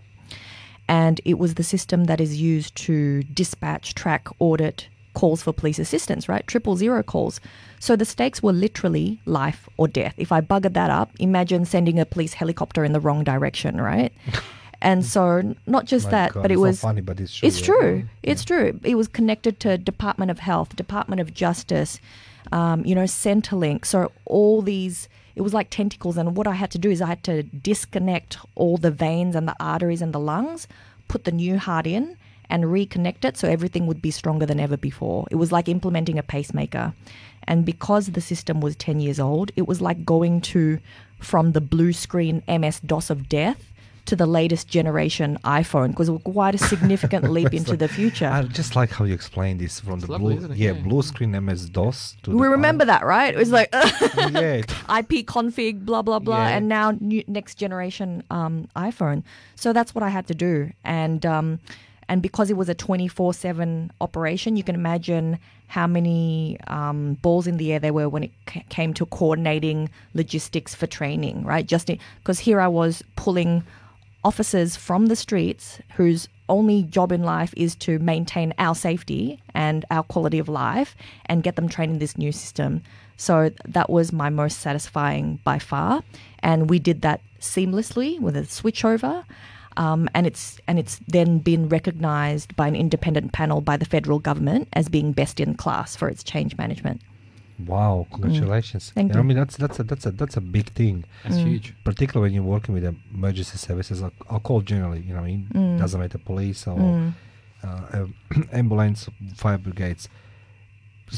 And it was the system that is used to dispatch, track, audit calls for police assistance, right? Triple zero calls. So the stakes were literally life or death. If I buggered that up, imagine sending a police helicopter in the wrong direction, right? And so not just My that, God, but it it's not was... funny, but it's true. It's yeah. true. It's true. It was connected to Department of Health, Department of Justice, um, you know, Centrelink. So all these... It was like tentacles, and what I had to do is I had to disconnect all the veins and the arteries and the lungs, put the new heart in, and reconnect it so everything would be stronger than ever before. It was like implementing a pacemaker. And because the system was ten years old, it was like going to from the blue screen M S DOS of death to the latest generation iPhone, because it was quite a significant leap into like- the future. I just like how you explain this from the lovely, blue, isn't it? yeah, Yeah. blue screen M S DOS to we the remember that, right? It was like yeah, I P config, blah, blah, blah, Yeah. and now new, next generation um, iPhone. So that's what I had to do. And um, and because it was a twenty-four seven operation, you can imagine how many um, balls in the air there were when it c- came to coordinating logistics for training, right? Just because here I was pulling officers from the streets whose only job in life is to maintain our safety and our quality of life and get them trained in this new system. So that was my most satisfying by far. And we did that seamlessly with a switchover. Um, and it's and it's then been recognised by an independent panel by the federal government as being best in class for its change management. wow, congratulations. Thank know, I you. mean that's that's a that's a that's a big thing, That's huge. particularly when you're working with emergency services. Like, I'll call generally, you know, what I mean, Mm. doesn't matter police or Mm. uh, um, ambulance, fire brigades. So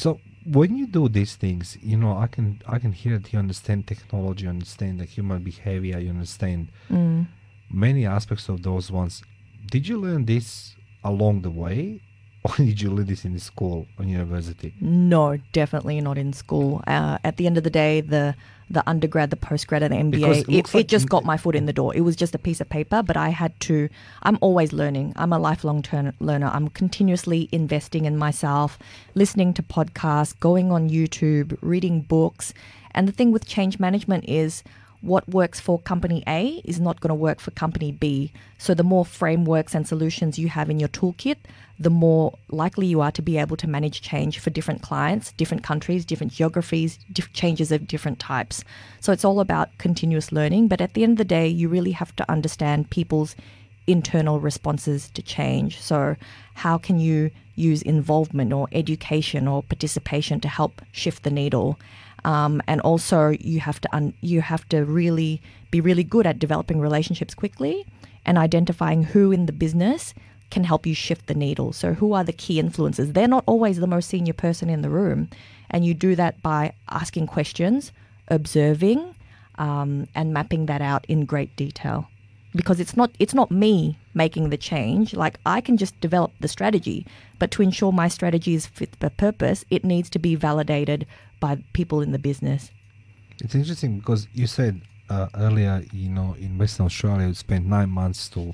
when you do these things, you know, I can I can hear that you understand technology, you understand the human behavior, you understand Mm. many aspects of those ones. Did you learn this along the way, or did you learn this in school or university? No, definitely not in school. Uh, at the end of the day, the the undergrad, the postgrad, and the M B A, Because it it, looks it, like just in- got my foot in the door. It was just a piece of paper, but I had to. I'm always learning. I'm a lifelong turn, learner. I'm continuously investing in myself, listening to podcasts, going on YouTube, reading books. And the thing with change management is, what works for company A is not going to work for company B. So the more frameworks and solutions you have in your toolkit, the more likely you are to be able to manage change for different clients, different countries, different geographies, diff- changes of different types. So it's all about continuous learning. But at the end of the day, you really have to understand people's internal responses to change. So how can you use involvement or education or participation to help shift the needle? Um, and also, you have to un- you have to really be really good at developing relationships quickly and identifying who in the business can help you shift the needle. So who are the key influencers? They're not always the most senior person in the room. And you do that by asking questions, observing, um, and mapping that out in great detail. Because it's not it's not me making the change. Like, I can just develop the strategy, but to ensure my strategy is fit for purpose, it needs to be validated by people in the business. It's interesting because you said uh, earlier, you know, in Western Australia, you spent nine months to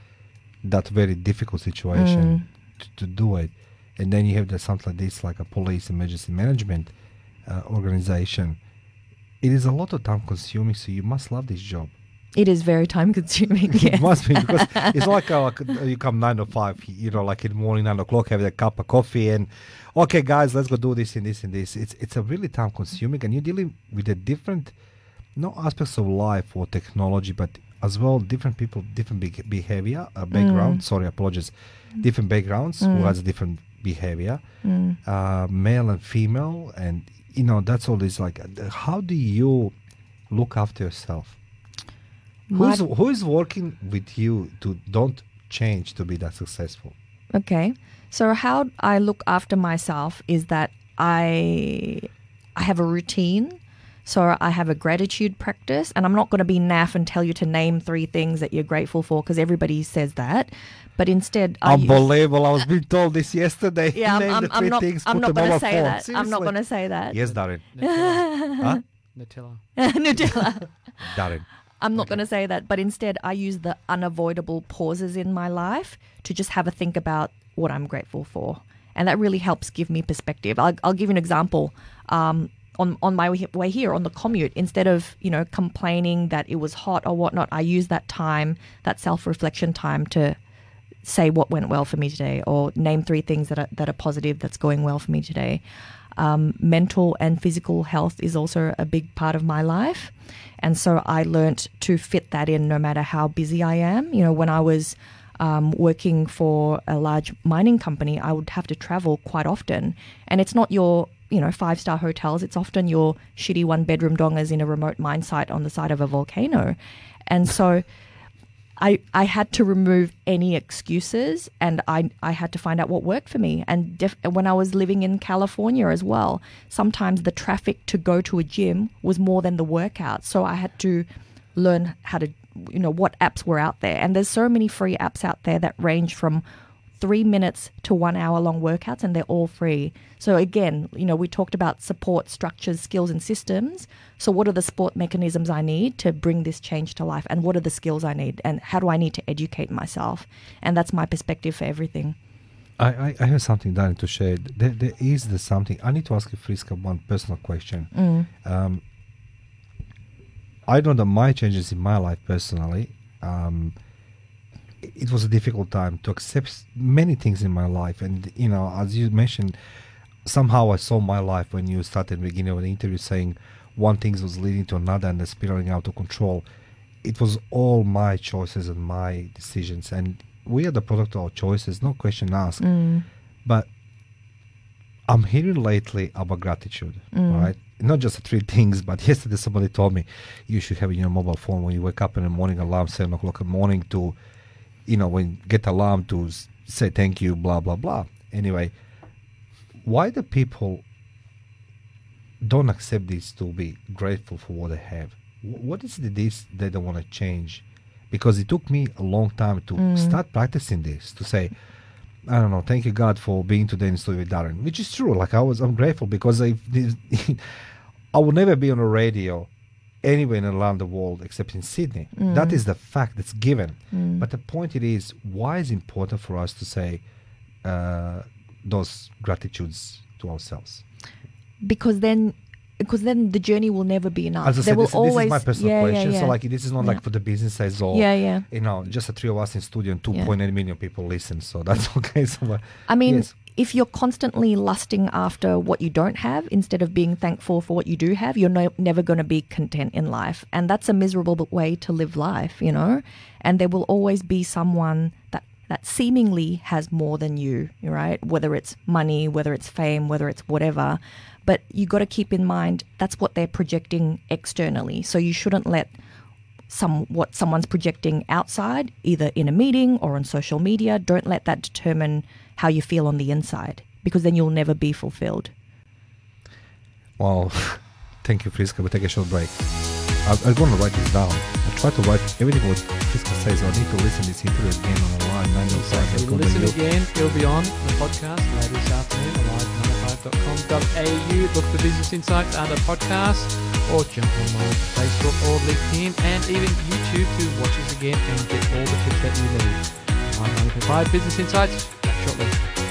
that very difficult situation to, to do it, and then you have the, something like this, like a police emergency management uh, organization. It is a lot of time consuming, so you must love this job. It is very time consuming. It Yes. must be, because it's like, uh, like uh, you come nine to five, you know, like in the morning, nine o'clock, have a cup of coffee, and okay, guys, let's go do this and this and this. It's it's a really time consuming, and you're dealing with a different, no aspects of life or technology, but as well different people, different be- behavior, uh, background. Sorry, apologies. Different backgrounds who has different behavior, uh, male and female, and you know that's all this. Like, uh, how do you look after yourself? My- Who's who is working with you to don't change to be that successful? Okay. So how I look after myself is that I I have a routine. So I have a gratitude practice, and I'm not going to be naff and tell you to name three things that you're grateful for, because everybody says that. But instead, I use- Unbelievable! I was being told this yesterday. yeah, I'm, Name I'm, the I'm three not. things, I'm put not them going on to a say phone. that. I'm not Seriously. going to say that. Yes, Darren. Nutella. Huh? Nutella. Nutella. Darren. I'm not going to say that, but instead I use the unavoidable pauses in my life to just have a think about what I'm grateful for. And that really helps give me perspective. I'll, I'll give you an example. Um, on, on my way way here on the commute, instead of, you know, complaining that it was hot or whatnot, I use that time, that self-reflection time, to say what went well for me today, or name three things that are, that are positive that's going well for me today. Um, mental and physical health is also a big part of my life. And so I learnt to fit that in no matter how busy I am. You know, when I was um, working for a large mining company, I would have to travel quite often. And it's not your, you know, five-star hotels. It's often your shitty one-bedroom dongas in a remote mine site on the side of a volcano. And so I, I had to remove any excuses, and I, I had to find out what worked for me. And def- when I was living in California as well, sometimes the traffic to go to a gym was more than the workout. So I had to learn how to, you know, what apps were out there. And there's so many free apps out there that range from three minutes to one hour long workouts, and they're all free. So again, you know, we talked about support, structures, skills, and systems. So what are the support mechanisms I need to bring this change to life? And what are the skills I need? And how do I need to educate myself? And that's my perspective for everything. I, I, I have something, Darren, to share. There, there is the something. I need to ask you, Friska, one personal question. Mm. Um, I know that my changes in my life personally, um, it was a difficult time to accept many things in my life. And, you know, as you mentioned, somehow I saw my life when you started the beginning of the interview saying one thing was leading to another and the spiraling out of control. It was all my choices and my decisions. And we are the product of our choices, no question asked. Mm. But I'm hearing lately about gratitude, Mm. right? Not just the three things, but yesterday somebody told me you should have in your mobile phone when you wake up in the morning, alarm seven o'clock in the morning, to, you know, when you get alarm to s- say thank you, blah, blah, blah. Anyway, why do people don't accept this to be grateful for what they have. W- what is it this they don't want to change? Because it took me a long time to Mm. start practicing this, to say, I don't know, thank you God for being today in the studio with Darren, which is true. Like I was, I'm grateful because I, I will never be on a radio anywhere around the world except in Sydney. Mm. That is the fact that's given. Mm. But the point it is, why is it important for us to say uh, those gratitudes to ourselves? Because then, because then the journey will never be enough. As I there said, will this, always, this is my personal yeah, question. Yeah, yeah. So like, this is not Yeah. like for the business size or, yeah, yeah. you know, just the three of us in studio and Yeah. two point eight million people listen. So that's okay. So, uh, I mean, yes. if you're constantly lusting after what you don't have instead of being thankful for what you do have, you're no, never going to be content in life. And that's a miserable way to live life, you know? And there will always be someone that, that seemingly has more than you, right? Whether it's money, whether it's fame, whether it's whatever. But you got to keep in mind that's what they're projecting externally. So you shouldn't let some what someone's projecting outside, either in a meeting or on social media, don't let that determine how you feel on the inside, because then you'll never be fulfilled. Well, thank you, Friska. We'll take a short break. I, I'm going to write this down. I try to write everything what Friska says. I need to listen to this interview again on the line. nine oh five Exactly. dot com dot a u. Listen again. It'll be on the podcast later this afternoon on live nine oh five dot com dot a u. Look for Business Insights under podcast or jump on my Facebook or LinkedIn and even YouTube to watch us again and get all the tips that you need. I'm nine oh five Business Insights. Back shortly.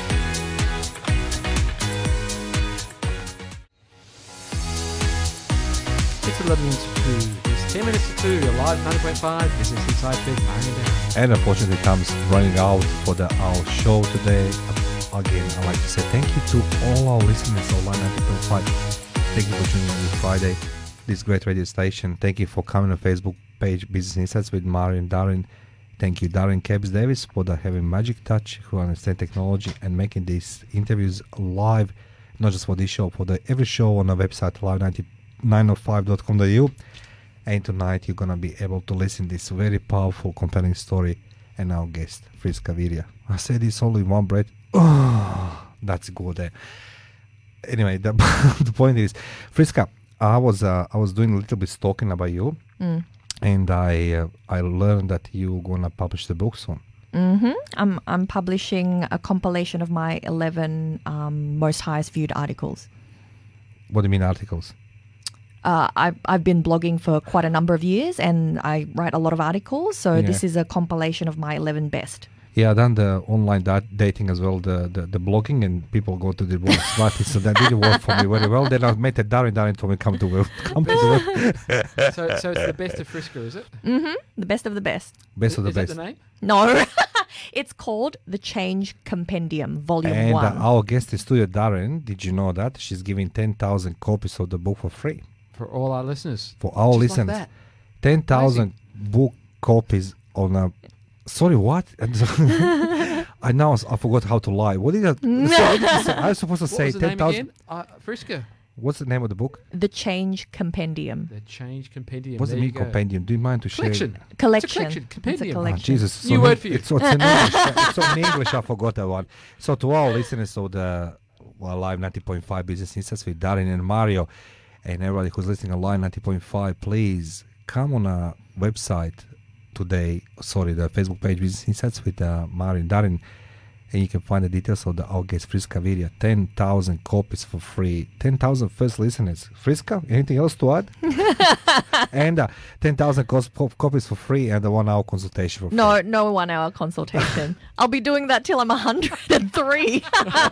It's eleven minutes to two. It's ten minutes to two. You're live ninety point five Business Insights with Marion Darren. And unfortunately, time's running out for the our show today. Again, I'd like to say thank you to all our listeners on Line ninety point five. Thank you for tuning in this Friday, this great radio station. Thank you for coming on Facebook page Business Insights with Marion Darren. Thank you, Darren Kebs Davis, for the having magic touch, who understand technology and making these interviews live, not just for this show, for the every show on our website live nine oh five dot com dot a u. And tonight you're gonna be able to listen to this very powerful, compelling story and our guest, Friska Virja. I said this only in one breath. Oh, that's good. Eh? Anyway, the, the point is, Friska, I was uh, I was doing a little bit stalking about you, Mm. and I uh, I learned that you're gonna publish the book soon. Mm-hmm. I'm I'm publishing a compilation of my eleven um, most highest viewed articles. What do you mean articles? Uh, I've, I've been blogging for quite a number of years and I write a lot of articles. So Yeah. this is a compilation of my eleven best. Yeah, I done the online da- dating as well, the, the, the blogging, and people go to the work party, so that didn't work for me very well. Then I met a Darren, Darren told me come to work, come to work. So, so it's the best of Frisco, is it? Mm-hmm. The best of the best. Best of the is best. that the name? No, it's called The Change Compendium, Volume And uh, one. our guest in studio, Darren, did you know that? She's giving ten thousand copies of the book for free. For all our listeners. For our Just like listeners. that. ten thousand book copies on a... Sorry, what? I now I forgot how to lie. What did I... so, I was supposed to What say was the ten name thousand... again? Uh, Frisco. What's the name of the book? The Change Compendium. The Change Compendium. What's the There mean you go. compendium? Do you mind to share? Collection. Collection. It's a collection. It's a Compendium. Ah, collection. Jesus. It's New so word in- for you. It's, it's in English. It's so in English. I forgot that one. So to our listeners of the well, Live ninety point five Business Insights with Darren and Mario, and everybody who's listening on Live ninety point five, please come on our website today. Sorry, the Facebook page Business Insights with uh, Mario and Darren, and you can find the details of the our guest Friska Virja. ten thousand copies for free. ten thousand first listeners. Friska, anything else to add? And uh, ten thousand cos- pop- copies for free and a one hour consultation for free. No, no one hour consultation. I'll be doing that till I'm one hundred three.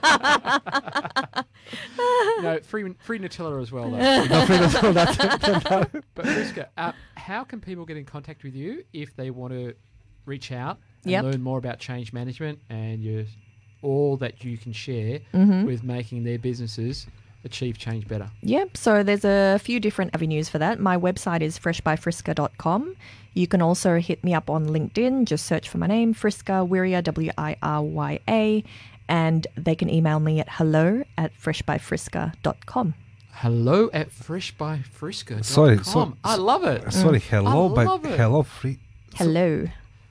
No, free free Nutella as well, though. No, free as well, that's it. But Frisco, uh, how can people get in contact with you if they want to reach out and Yep. learn more about change management and your, all that you can share Mm-hmm. with making their businesses achieve change better? Yep, so there's a few different avenues for that. My website is fresh by friska dot com. You can also hit me up on LinkedIn. Just search for my name, Friska Wirya, W I R Y A, and they can email me at hello at fresh by friska dot com. Hello at fresh by frisco dot com. Sorry, so- I love it. Sorry, hello, I but love it. hello, free. Hello.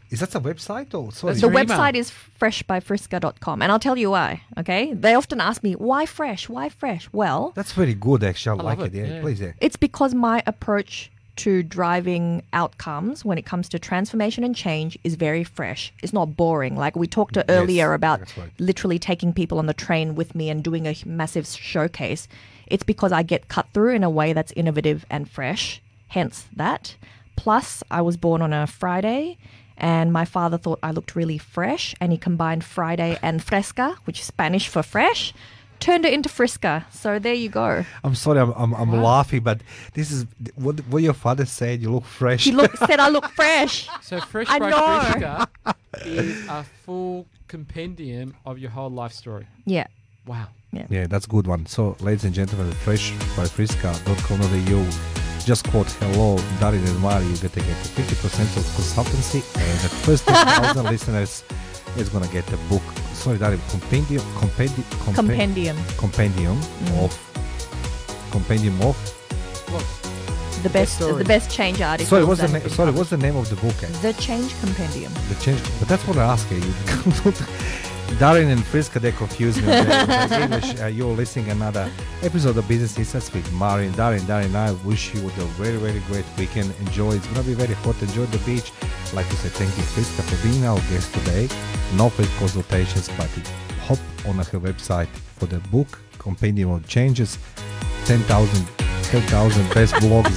Is that a website or sorry? That's The your email. website is fresh by friska dot com, and I'll tell you why. Okay, they often ask me why fresh, why fresh. Well, That's very good, actually. I, I like love it. it, Yeah, yeah. please. Yeah. it's because my approach to driving outcomes when it comes to transformation and change is very fresh. It's not boring. Like we talked to Yes, earlier about that's right. literally taking people on the train with me and doing a massive showcase. It's because I get cut through in a way that's innovative and fresh. Hence that. Plus, I was born on a Friday. And my father thought I looked really fresh, and he combined Friday and fresca, which is Spanish for fresh, turned it into Friska. So there you go. I'm sorry, I'm I'm, I'm laughing, but this is what what your father said. You look fresh. He looked, said I look fresh. So Fresh I by know. Friska is a full compendium of your whole life story. Yeah. Wow. Yeah, that's a good one. So, ladies and gentlemen, fresh by friska dot com dot a u. Just quote hello, Darin and Mari. You get to get fifty percent of consultancy, and the first ten thousand listeners is gonna get a book. Sorry, Darin, compendium, compendium, Compendium. compendium of compendium of. Look, The best, story. the best change article. Sorry, what's the na- sorry, what's the name of the book? Eh? The Change Compendium. The change, but that's what I ask you. Darin and Friska, they confuse me. with their- their English. Uh, you're listening another episode of Business Insights with Mari and Darin. Darin, I wish you a very, very great weekend. Enjoy. It's gonna be very hot. Enjoy the beach. I'd like to say thank you, Friska, for being our guest today. No paid consultations, but hop on her website for the book Compendium of Changes. ten thousand, ten thousand best blogs.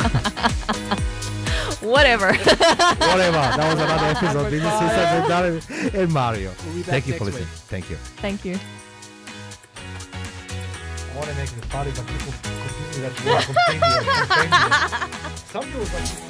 Whatever. Whatever. That was another episode of Business Insights with Darin and Mario. We'll be back Thank you for next listening. week. Thank you. Thank you. I want to make it funny, but people continue that word, compendium, compendium. Some people like